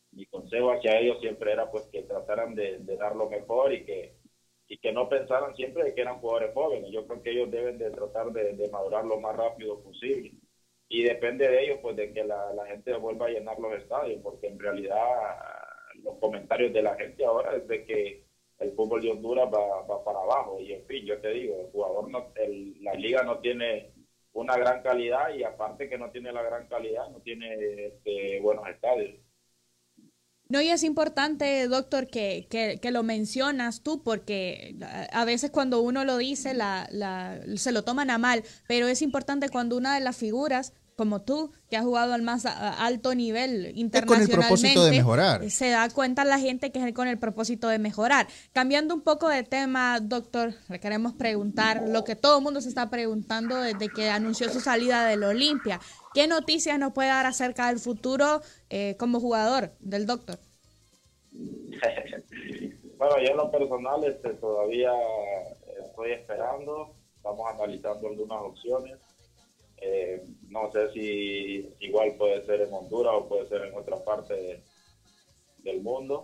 Speaker 9: mi consejo hacia ellos siempre era pues que trataran de dar lo mejor y que no pensaran siempre de que eran jugadores jóvenes. Yo creo que ellos deben de tratar de madurar lo más rápido posible. Y depende de ellos, pues, de que la gente vuelva a llenar los estadios, porque en realidad los comentarios de la gente ahora es de que el fútbol de Honduras va para abajo. Y en fin, yo te digo, el jugador la liga no tiene una gran calidad, y aparte que no tiene la gran calidad, no tiene buenos estadios.
Speaker 3: No, y es importante, doctor, que lo mencionas tú, porque a veces cuando uno lo dice se lo toman a mal, pero es importante cuando una de las figuras, como tú, que has jugado al más alto nivel internacionalmente,
Speaker 2: con el propósito de mejorar.
Speaker 3: Se da cuenta la gente que es con el propósito de mejorar. Cambiando un poco de tema, doctor, le queremos preguntar lo que todo el mundo se está preguntando desde que anunció su salida del Olimpia. ¿Qué noticias nos puede dar acerca del futuro como jugador del doctor?
Speaker 9: Bueno, yo en lo personal todavía estoy esperando, estamos analizando algunas opciones. No sé si igual puede ser en Honduras o puede ser en otra parte del mundo.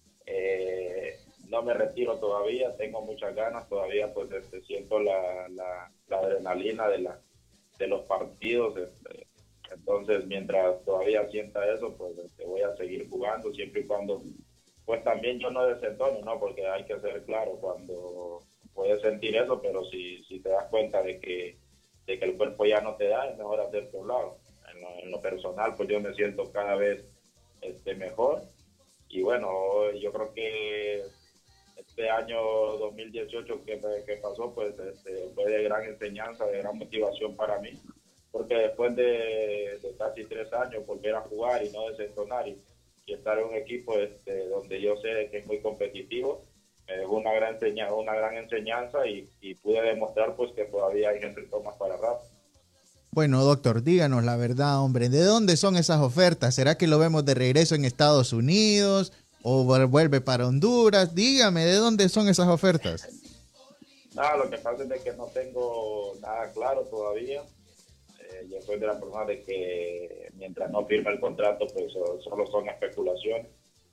Speaker 9: No me retiro todavía, tengo muchas ganas todavía, pues siento la adrenalina de los partidos. Entonces, mientras todavía sienta eso, pues voy a seguir jugando, siempre y cuando, pues también yo no desentono, ¿no? Porque hay que ser claro, cuando puedes sentir eso, pero si te das cuenta de que el cuerpo ya no te da, es mejor hacerte a un lado. En lo personal, pues yo me siento cada vez mejor. Y bueno, yo creo que este año 2018 que pasó, pues fue de gran enseñanza, de gran motivación para mí, porque después de casi 3 años volver a jugar y no desentonar y estar en un equipo donde yo sé que es muy competitivo, me dejó una gran enseñanza y pude demostrar pues que todavía hay gente que toma para rato.
Speaker 2: Bueno, doctor, díganos la verdad, hombre, ¿de dónde son esas ofertas? ¿Será que lo vemos de regreso en Estados Unidos o vuelve para Honduras? Dígame, ¿de dónde son esas ofertas?
Speaker 9: Lo que pasa es de que no tengo nada claro todavía. Yo soy de la persona de que mientras no firme el contrato, pues solo son especulaciones.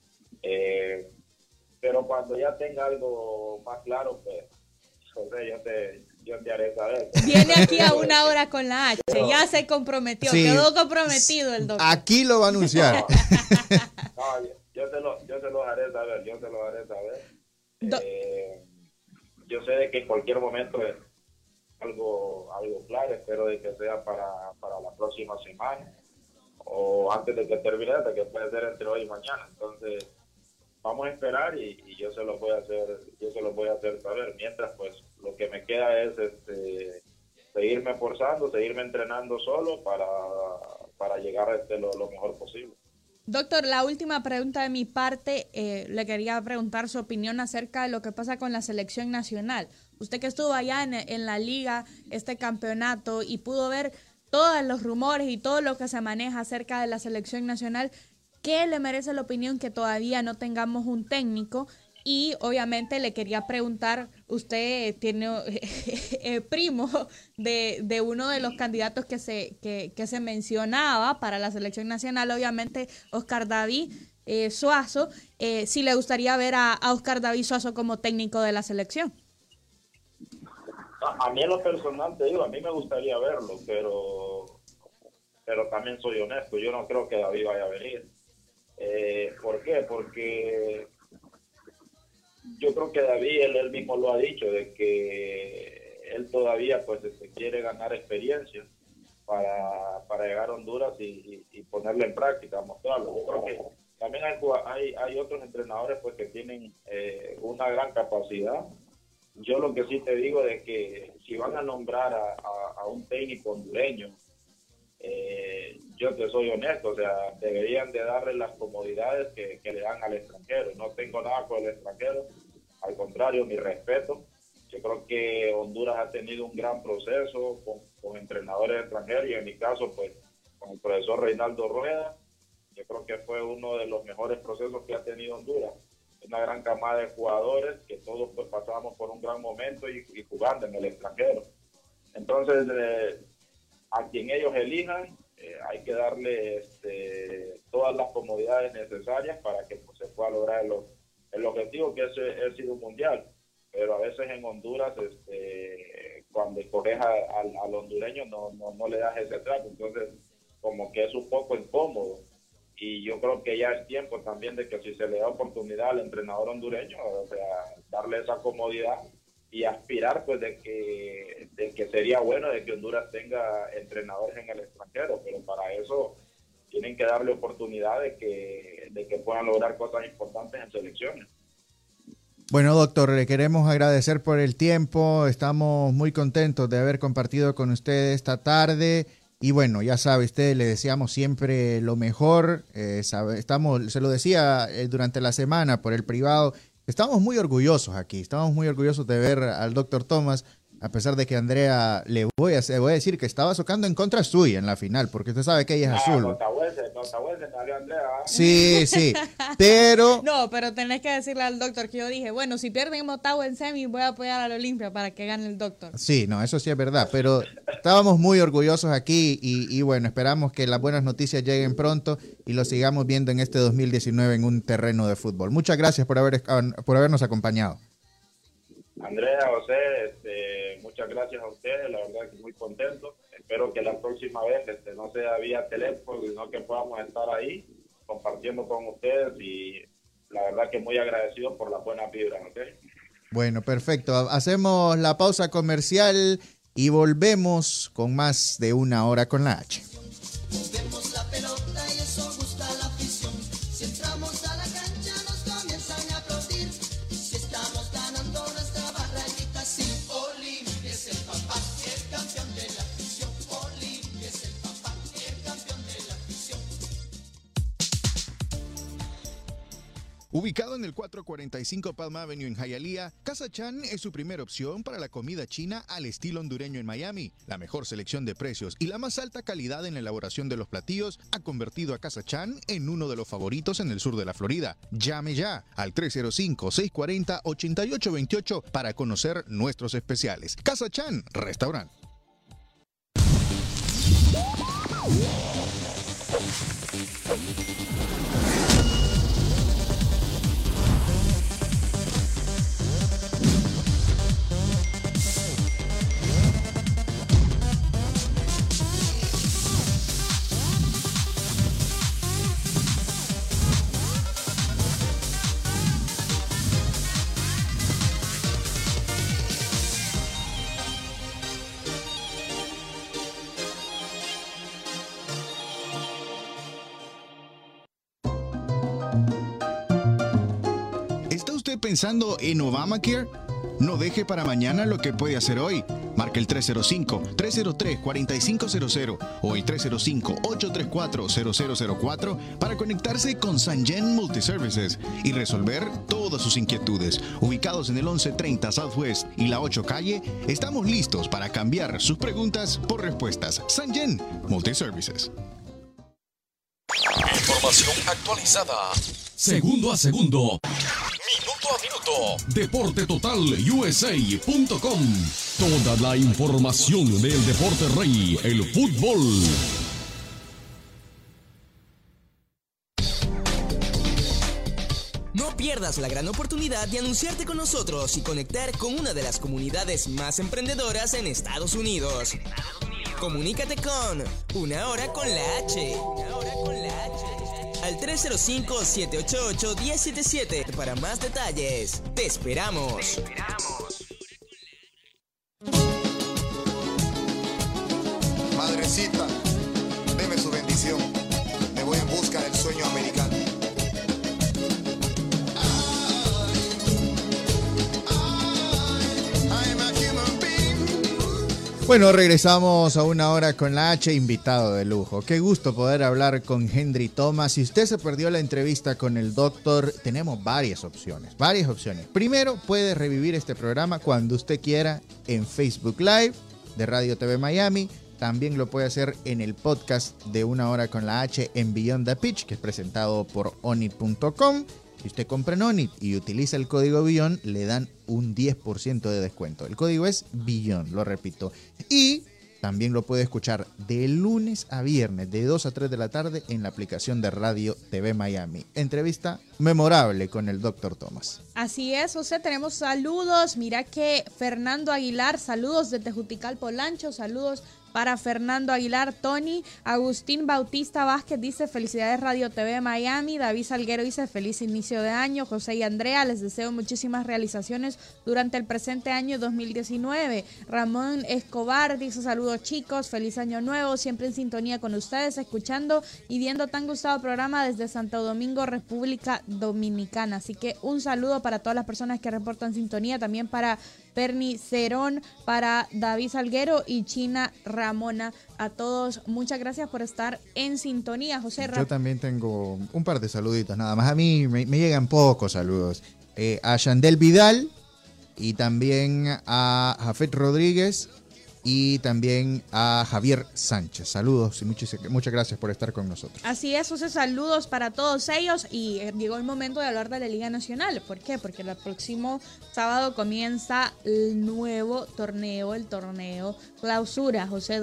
Speaker 9: Pero cuando ya tenga algo más claro, pues, yo te haré saber.
Speaker 3: Viene aquí a una hora con la H, ya se comprometió, sí, quedó comprometido el doctor.
Speaker 2: Aquí lo va a anunciar.
Speaker 9: Yo se lo haré saber, yo sé de que en cualquier momento es algo claro, espero de que sea para la próxima semana o antes de que termine, de que puede ser entre hoy y mañana. Entonces vamos a esperar y yo se lo voy a hacer saber. Mientras, pues lo que me queda es seguirme esforzando, seguirme entrenando solo para llegar a lo mejor posible.
Speaker 3: Doctor, la última pregunta de mi parte, le quería preguntar su opinión acerca de lo que pasa con la selección nacional. Usted que estuvo allá en la liga, este campeonato, y pudo ver todos los rumores y todo lo que se maneja acerca de la selección nacional, ¿qué le merece la opinión que todavía no tengamos un técnico? Y obviamente le quería preguntar, usted tiene primo de uno de los candidatos que se mencionaba para la selección nacional, obviamente Oscar David Suazo, si le gustaría ver a Oscar David Suazo como técnico de la selección.
Speaker 9: A mí en lo personal, te digo, a mí me gustaría verlo, pero también soy honesto, yo no creo que David vaya a venir. ¿Por qué? Porque yo creo que David, él mismo lo ha dicho, de que él todavía pues quiere ganar experiencia para llegar a Honduras y ponerlo en práctica, mostrarlo. Yo creo que también hay otros entrenadores pues que tienen una gran capacidad. Yo lo que sí te digo es que si van a nombrar a un técnico hondureño, yo te soy honesto, o sea, deberían de darle las comodidades que le dan al extranjero. No tengo nada con el extranjero, al contrario, mi respeto. Yo creo que Honduras ha tenido un gran proceso con entrenadores extranjeros y en mi caso, pues, con el profesor Reinaldo Rueda, yo creo que fue uno de los mejores procesos que ha tenido Honduras. Una gran camada de jugadores que todos pues pasamos por un gran momento y jugando en el extranjero. Entonces, a quien ellos elijan, hay que darle todas las comodidades necesarias para que pues, se pueda lograr el objetivo, que es ir un mundial. Pero a veces en Honduras, cuando escoges al hondureño, no le das ese trato. Entonces, como que es un poco incómodo. Y yo creo que ya es tiempo también de que si se le da oportunidad al entrenador hondureño, o sea, darle esa comodidad y aspirar pues de que sería bueno de que Honduras tenga entrenadores en el extranjero, pero para eso tienen que darle oportunidad de que puedan lograr cosas importantes en selecciones.
Speaker 2: Bueno, doctor, le queremos agradecer por el tiempo. Estamos muy contentos de haber compartido con usted esta tarde. Y bueno, ya sabe usted, le deseamos siempre lo mejor. Se lo decía durante la semana por el privado. Estamos muy orgullosos aquí. Estamos muy orgullosos de ver al doctor Thomas. A pesar de que Andrea, le voy a decir que estaba socando en contra suya en la final, porque usted sabe que ella es azul.
Speaker 9: No salió Andrea.
Speaker 2: Sí, pero...
Speaker 3: No, pero tenés que decirle al doctor que yo dije, bueno, si pierden Motagua en semi, voy a apoyar al Olimpia para que gane el doctor.
Speaker 2: Sí, no, eso sí es verdad, pero estábamos muy orgullosos aquí y bueno, esperamos que las buenas noticias lleguen pronto y lo sigamos viendo en este 2019 en un terreno de fútbol. Muchas gracias por habernos acompañado.
Speaker 9: Andrea, José, muchas gracias a ustedes, la verdad que muy contento. Espero que la próxima vez no sea vía teléfono, sino que podamos estar ahí compartiendo con ustedes y la verdad que muy agradecido por la buena vibra, ¿ok?
Speaker 2: Bueno, perfecto. Hacemos la pausa comercial y volvemos con más de Una Hora con la H.
Speaker 8: Movemos la pelota y eso gusta a la afición. Si entramos a la cancha nos comienzan a aplaudir. Y si estamos ganando nuestra barra grita así: Olimpia es el papá, el campeón de la afición. Olimpia es el papá, el campeón de la afición.
Speaker 5: Ubicado en el 445 Palm Avenue en Hialeah, Casa Chan es su primera opción para la comida china al estilo hondureño en Miami. La mejor selección de precios y la más alta calidad en la elaboración de los platillos ha convertido a Casa Chan en uno de los favoritos en el sur de la Florida. Llame ya al 305-640-8828 para conocer nuestros especiales. Casa Chan, restaurante. ¿Pensando en Obamacare? No deje para mañana lo que puede hacer hoy. Marque el 305-303-4500 o el 305-834-0004 para conectarse con Sanjen Multiservices y resolver todas sus inquietudes. Ubicados en el 1130 Southwest y la 8 Calle, estamos listos para cambiar sus preguntas por respuestas. Sanjen Multiservices.
Speaker 6: Información actualizada. Segundo a segundo. Minuto a minuto. DeporteTotalUSA.com. Toda la información del deporte rey, el fútbol.
Speaker 10: No pierdas la gran oportunidad de anunciarte con nosotros y conectar con una de las comunidades más emprendedoras en Estados Unidos. Comunícate con Una Hora con la H. Al 305-788-1077 para más detalles. ¡Te esperamos!
Speaker 11: Madrecita, deme su bendición. Me voy en busca del sueño americano.
Speaker 2: Bueno, regresamos a Una Hora con la H, invitado de lujo. Qué gusto poder hablar con Hendry Thomas. Si usted se perdió la entrevista con el doctor, tenemos varias opciones. Primero, puede revivir este programa cuando usted quiera en Facebook Live de Radio TV Miami. También lo puede hacer en el podcast de Una Hora con la H en Beyond the Pitch, que es presentado por onit.com. Si usted compra en Onit y utiliza el código Beyond, le dan un 10% de descuento. El código es Beyond, lo repito. Y también lo puede escuchar de lunes a viernes, de 2 a 3 de la tarde, en la aplicación de Radio TV Miami. Entrevista memorable con el Dr. Thomas.
Speaker 3: Así es, José, tenemos saludos. Mira que Fernando Aguilar, saludos desde Juticalpo Lancho, saludos para Fernando Aguilar, Tony. Agustín Bautista Vázquez dice felicidades Radio TV Miami. David Salguero dice feliz inicio de año. José y Andrea, les deseo muchísimas realizaciones durante el presente año 2019. Ramón Escobar dice saludos chicos, feliz año nuevo, siempre en sintonía con ustedes, escuchando y viendo tan gustado programa desde Santo Domingo, República Dominicana. Así que un saludo para todas las personas que reportan sintonía, también para Perni Cerón, para David Salguero y China Ramona. A todos, muchas gracias por estar en sintonía, José.
Speaker 2: Yo también tengo un par de saluditos, nada más. A mí me llegan pocos saludos. A Yandel Vidal y también a Jafet Rodríguez y también a Javier Sánchez. Saludos y muchas gracias por estar con nosotros.
Speaker 3: Así es, José, saludos para todos ellos y llegó el momento de hablar de la Liga Nacional. ¿Por qué? Porque el próximo sábado comienza el nuevo torneo, el torneo Clausura, José,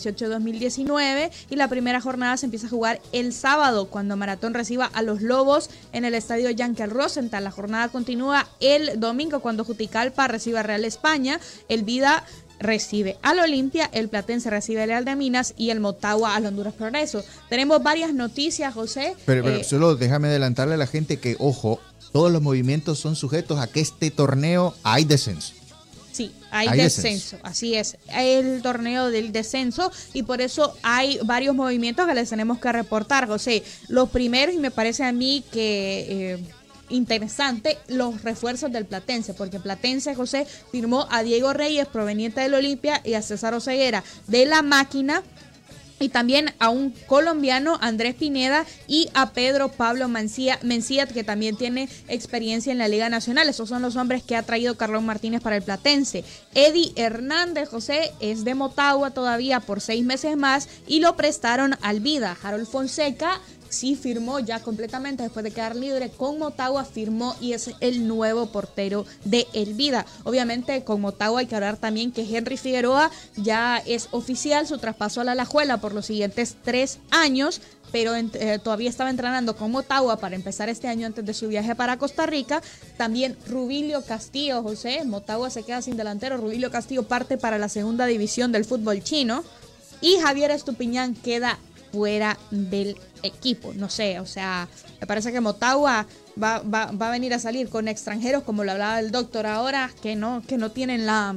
Speaker 3: 2018-2019, y la primera jornada se empieza a jugar el sábado cuando Maratón reciba a los Lobos en el estadio Yankel Rosenthal. La jornada continúa el domingo cuando Juticalpa reciba a Real España, el Vida recibe al Olimpia, el Platense recibe al Leal de Minas y el Motagua al Honduras Progreso. Tenemos varias noticias, José.
Speaker 2: Pero solo déjame adelantarle a la gente que, ojo, todos los movimientos son sujetos a que este torneo hay descenso.
Speaker 3: Sí, hay descenso, así es, el torneo del descenso, y por eso hay varios movimientos que les tenemos que reportar, José. Los primeros, y me parece a mí que interesante, los refuerzos del Platense, porque Platense, José, firmó a Diego Reyes, proveniente del Olimpia, y a César Oseguera de la Máquina, y también a un colombiano, Andrés Pineda, y a Pedro Pablo Mencía, que también tiene experiencia en la Liga Nacional. Esos son los hombres que ha traído Carlón Martínez para el Platense. Eddie Hernández, José, es de Motagua todavía por 6 meses más y lo prestaron al Vida. Harold Fonseca sí firmó ya completamente después de quedar libre con Motagua, firmó y es el nuevo portero de El Vida. Obviamente con Motagua hay que hablar también que Henry Figueroa ya es oficial su traspaso a la Alajuela por los siguientes 3 años, pero todavía estaba entrenando con Motagua para empezar este año antes de su viaje para Costa Rica. También Rubilio Castillo, José, Motagua se queda sin delantero, Rubilio Castillo parte para la segunda división del fútbol chino y Javier Estupiñán queda fuera del equipo. No sé, o sea, me parece que Motagua va a venir a salir con extranjeros, como lo hablaba el doctor ahora, que no tienen la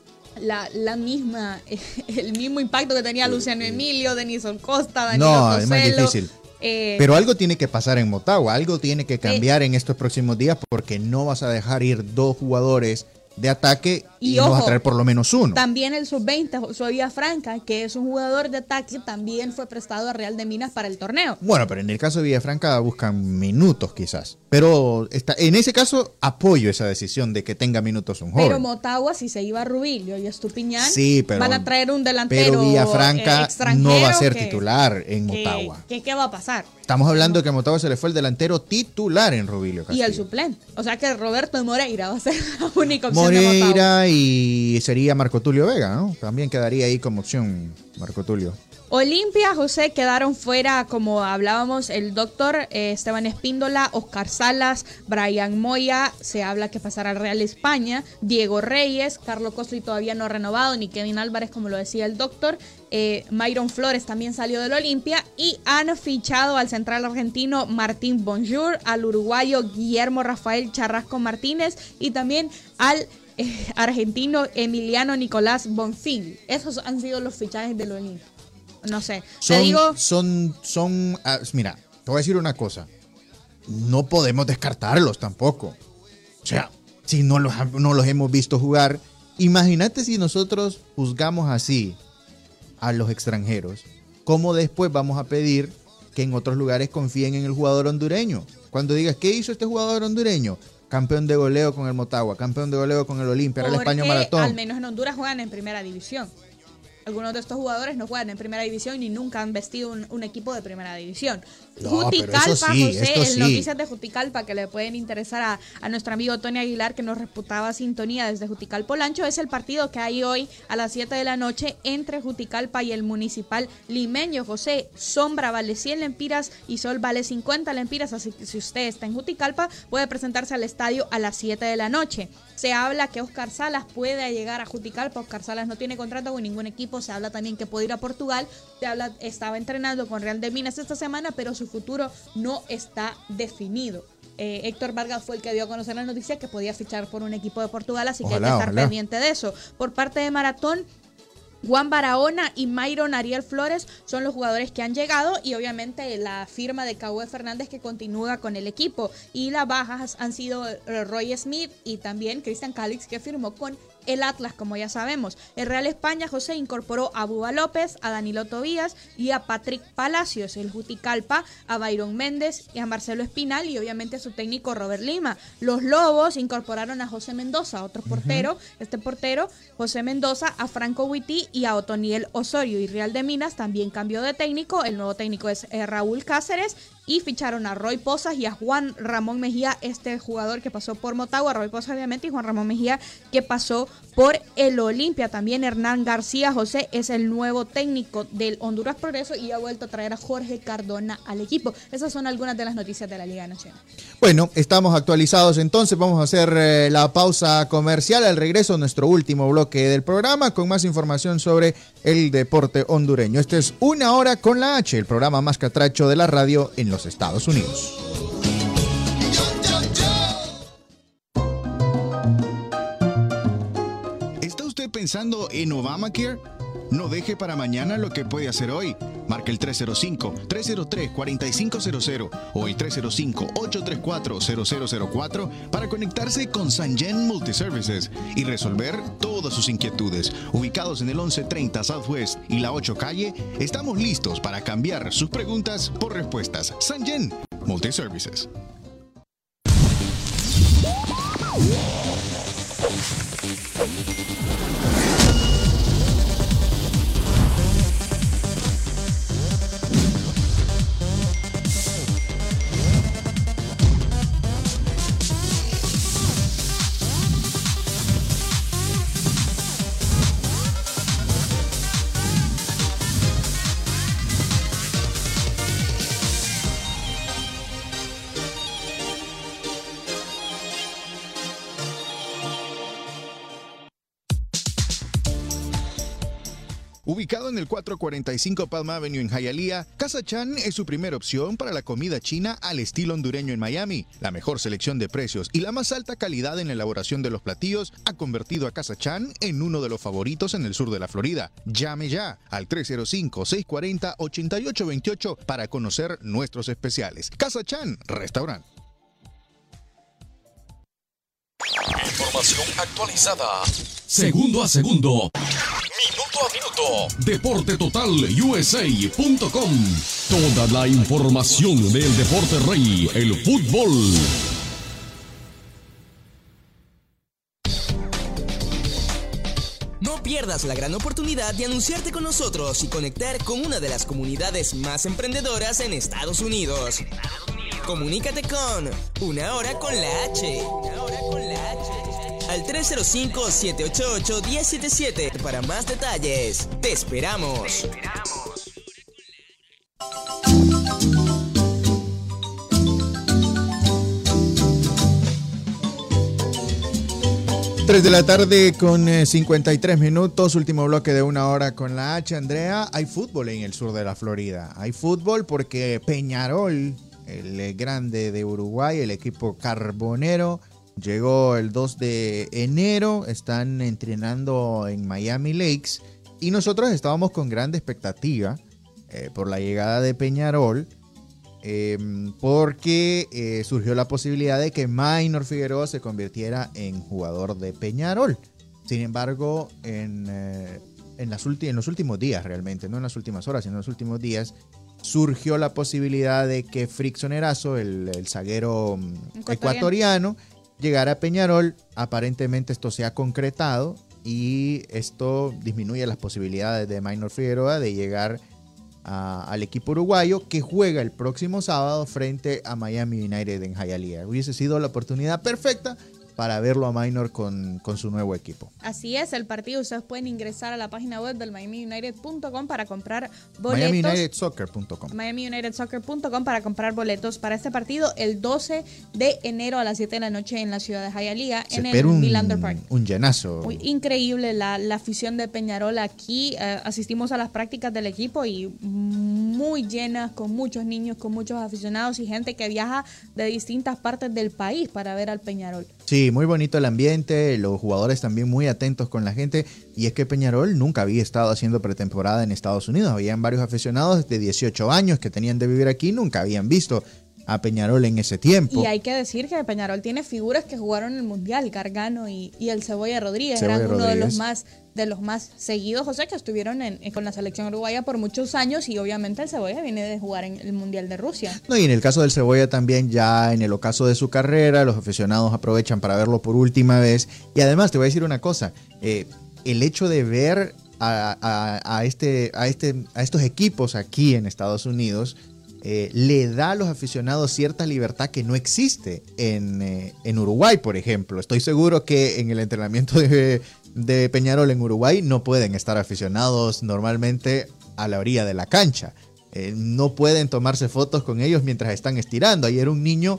Speaker 3: misma, el mismo impacto que tenía Luciano Emilio, Denison Costa, Danilo Coselo.
Speaker 2: Es más difícil. Pero algo tiene que pasar en Motagua, algo tiene que cambiar en estos próximos días, porque no vas a dejar ir 2 jugadores de ataque y no vas a traer por lo menos uno.
Speaker 3: También el sub-20, Josué Villafranca, que es un jugador de ataque, también fue prestado a Real de Minas para el torneo.
Speaker 2: Bueno, pero en el caso de Villafranca buscan minutos quizás. Pero en ese caso apoyo esa decisión de que tenga minutos un joven.
Speaker 3: Pero Motagua, si se iba Rubilio y Estupiñán,
Speaker 2: sí,
Speaker 3: van a traer un delantero
Speaker 2: pero Villafranca
Speaker 3: extranjero,
Speaker 2: no va a ser titular en Motagua.
Speaker 3: ¿Qué va a pasar?
Speaker 2: Estamos hablando de que a Motagua se le fue el delantero titular en Rubilio Castillo.
Speaker 3: Y el suplente. O sea que Roberto Moreira va a ser la única opción de Motagua.
Speaker 2: Moreira y sería Marco Tulio Vega, ¿no? También quedaría ahí como opción Marco Tulio.
Speaker 3: Olimpia, José, quedaron fuera, como hablábamos, el doctor Esteban Espíndola, Oscar Salas, Brian Moya, se habla que pasará al Real España, Diego Reyes, Carlos Costa todavía no ha renovado, ni Kevin Álvarez, como lo decía el doctor, Myron Flores también salió del Olimpia, y han fichado al central argentino Martín Bonjour, al uruguayo Guillermo Rafael Charrasco Martínez y también al argentino Emiliano Nicolás Bonfil. Esos han sido los fichajes del Olimpia. No sé,
Speaker 2: mira, te voy a decir una cosa, no podemos descartarlos tampoco. O sea, si no los hemos visto jugar, imagínate si nosotros juzgamos así a los extranjeros, ¿cómo después vamos a pedir que en otros lugares confíen en el jugador hondureño? Cuando digas, ¿qué hizo este jugador hondureño? Campeón de goleo con el Motagua, campeón de goleo con el Olimpia, el España Maratón.
Speaker 3: Al menos en Honduras juegan en primera división. algunos de estos jugadores no juegan en primera división ni nunca han vestido un equipo de primera división.
Speaker 2: No,
Speaker 3: Juticalpa,
Speaker 2: pero eso sí,
Speaker 3: José,
Speaker 2: esto
Speaker 3: el
Speaker 2: sí.
Speaker 3: noticias de Juticalpa que le pueden interesar a nuestro amigo Tony Aguilar, que nos reputaba sintonía desde Juticalpa Olancho, es el partido que hay hoy a las 7 de la noche entre Juticalpa y el Municipal Limeño. José, sombra vale 100 lempiras y sol vale 50 lempiras, así que si usted está en Juticalpa puede presentarse al estadio a las 7 de la noche. Se habla que Oscar Salas puede llegar a Juticalpa. Oscar Salas no tiene contrato con ningún equipo. Se habla también que puede ir a Portugal. Estaba entrenando con Real de Minas esta semana, pero su futuro no está definido. Héctor Vargas fue el que dio a conocer la noticia que podía fichar por un equipo de Portugal, así que hay que estar pendiente de eso. Por parte de Maratón, Juan Barahona y Myron Ariel Flores son los jugadores que han llegado, y obviamente la firma de Cauê Fernández, que continúa con el equipo, y las bajas han sido Roy Smith y también Cristian Calix, que firmó con el Atlas, como ya sabemos. El Real España, José, incorporó a Buba López, a Danilo Tobías y a Patrick Palacios. El Juticalpa a Byron Méndez y a Marcelo Espinal, y obviamente a su técnico Robert Lima. Los Lobos incorporaron a José Mendoza, otro portero. Este portero, José Mendoza, a Franco Huití y a Otoniel Osorio. Y Real de Minas también cambió de técnico. El nuevo técnico es Raúl Cáceres, y ficharon a Roy Pozas y a Juan Ramón Mejía, este jugador que pasó por Motagua, Roy Pozas obviamente, y Juan Ramón Mejía, que pasó por el Olimpia. También Hernán García, José, es el nuevo técnico del Honduras Progreso y ha vuelto a traer a Jorge Cardona al equipo. Esas son algunas de las noticias de la Liga Nacional.
Speaker 2: Bueno, estamos actualizados entonces. Vamos a hacer la pausa comercial. Al regreso, nuestro último bloque del programa con más información sobre el deporte hondureño. Este es Una Hora con la H, el programa más catracho de la radio en los Estados Unidos.
Speaker 5: ¿Está usted pensando en Obamacare? No deje para mañana lo que puede hacer hoy. Marque el 305-303-4500 o el 305-834-0004 para conectarse con Sangen Multiservices y resolver todas sus inquietudes. Ubicados en el 1130 Southwest y la 8 Calle, estamos listos para cambiar sus preguntas por respuestas. Sangen Multiservices. Ubicado en el 445 Palm Avenue en Hialeah, Casa Chan es su primera opción para la comida china al estilo hondureño en Miami. La mejor selección de precios y la más alta calidad en la elaboración de los platillos ha convertido a Casa Chan en uno de los favoritos en el sur de la Florida. Llame ya al 305-640-8828 para conocer nuestros especiales. Casa Chan Restaurant.
Speaker 6: Información actualizada. Segundo a segundo. Minuto a minuto. DeporteTotalUSA.com. Toda la información del deporte rey, el fútbol.
Speaker 10: No pierdas la gran oportunidad de anunciarte con nosotros y conectar con una de las comunidades más emprendedoras en Estados Unidos. Comunícate con Una Hora con la H. Al 305-788-1077 para más detalles. Te esperamos.
Speaker 2: 3 de la tarde con 53 minutos, último bloque de Una Hora con la H. Andrea, hay fútbol en el sur de la Florida. Hay fútbol porque Peñarol, el grande de Uruguay, el equipo carbonero, llegó el 2 de enero, están entrenando en Miami Lakes y nosotros estábamos con gran expectativa por la llegada de Peñarol, porque surgió la posibilidad de que Maynor Figueroa se convirtiera en jugador de Peñarol. Sin embargo, en los últimos días realmente, no en las últimas horas, sino en los últimos días, surgió la posibilidad de que Frickson Erazo, el zaguero ecuatoriano, llegara a Peñarol. Aparentemente esto se ha concretado y esto disminuye las posibilidades de Minor Figueroa de llegar al equipo uruguayo, que juega el próximo sábado frente a Miami United en Hialeah. Hubiese sido la oportunidad perfecta para verlo a Minor con su nuevo equipo.
Speaker 3: Así es, el partido. Ustedes pueden ingresar a la página web del MiamiUnited.com para comprar boletos.
Speaker 2: MiamiUnitedSoccer.com.
Speaker 3: MiamiUnitedSoccer.com para comprar boletos para este partido el 12 de enero a las 7 de la noche en la ciudad de Hialeah, en el Milander Park.
Speaker 2: Un llenazo.
Speaker 3: Muy increíble la afición de Peñarol aquí. Asistimos a las prácticas del equipo y muy llenas, con muchos niños, con muchos aficionados y gente que viaja de distintas partes del país para ver al Peñarol.
Speaker 2: Sí, muy bonito el ambiente, los jugadores también muy atentos con la gente, y es que Peñarol nunca había estado haciendo pretemporada en Estados Unidos. Habían varios aficionados de 18 años que tenían de vivir aquí, nunca habían visto a Peñarol en ese tiempo.
Speaker 3: Y hay que decir que Peñarol tiene figuras que jugaron el Mundial, Gargano y el Cebolla Rodríguez, eran uno de los más seguidos, José, que estuvieron con la selección uruguaya por muchos años, y obviamente el Cebolla viene de jugar en el Mundial de Rusia.
Speaker 2: No, y en el caso del Cebolla también, ya en el ocaso de su carrera, los aficionados aprovechan para verlo por última vez. Y además te voy a decir una cosa, el hecho de ver a estos equipos aquí en Estados Unidos le da a los aficionados cierta libertad que no existe en Uruguay, por ejemplo. Estoy seguro que en el entrenamiento de Peñarol en Uruguay no pueden estar aficionados normalmente a la orilla de la cancha. No pueden tomarse fotos con ellos mientras están estirando. Ayer un niño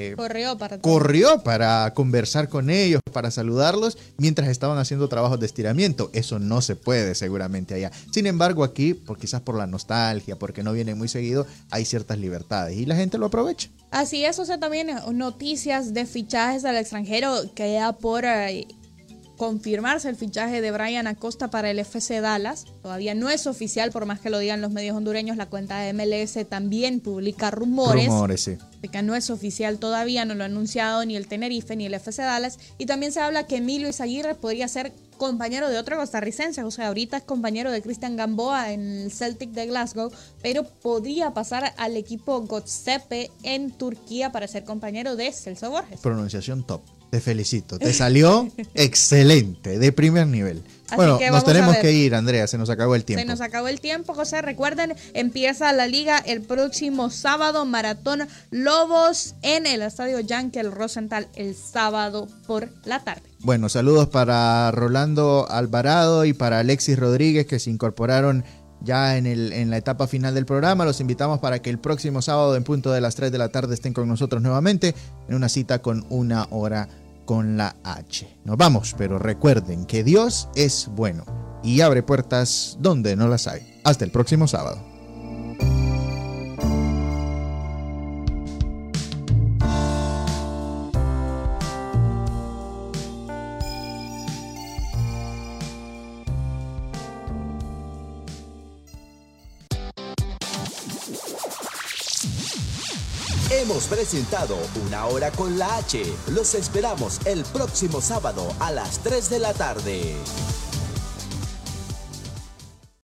Speaker 2: corrió para conversar con ellos, para saludarlos mientras estaban haciendo trabajos de estiramiento. Eso no se puede seguramente allá. Sin embargo, aquí, quizás por la nostalgia, porque no vienen muy seguido, hay ciertas libertades y la gente lo aprovecha.
Speaker 3: Así es, o sea, también noticias de fichajes al extranjero. Queda por confirmarse el fichaje de Brian Acosta para el FC Dallas. Todavía no es oficial, por más que lo digan los medios hondureños. La cuenta de MLS también publica rumores.
Speaker 2: Sí.
Speaker 3: De que no es oficial todavía, no lo ha anunciado ni el Tenerife ni el FC Dallas. Y también se habla que Emilio Izaguirre podría ser compañero de otro costarricense. O sea, ahorita es compañero de Cristian Gamboa en el Celtic de Glasgow, pero podría pasar al equipo Göztepe en Turquía para ser compañero de Celso Borges.
Speaker 2: Pronunciación top. Te felicito, te salió excelente, de primer nivel.
Speaker 3: Así
Speaker 2: bueno,
Speaker 3: que
Speaker 2: nos tenemos que ir, Andrea, se nos acabó el tiempo.
Speaker 3: Se nos acabó el tiempo, José. Recuerden, empieza la liga el próximo sábado, Maratón Lobos en el Estadio Yankel Rosenthal el sábado por la tarde.
Speaker 2: Bueno, saludos para Rolando Alvarado y para Alexis Rodríguez, que se incorporaron ya en la etapa final del programa. Los invitamos para que el próximo sábado en punto de las 3 de la tarde estén con nosotros nuevamente en una cita con Una Hora con la H. Nos vamos, pero recuerden que Dios es bueno y abre puertas donde no las hay. Hasta el próximo sábado.
Speaker 1: Hemos presentado Una Hora con la H. Los esperamos el próximo sábado a las 3 de la tarde.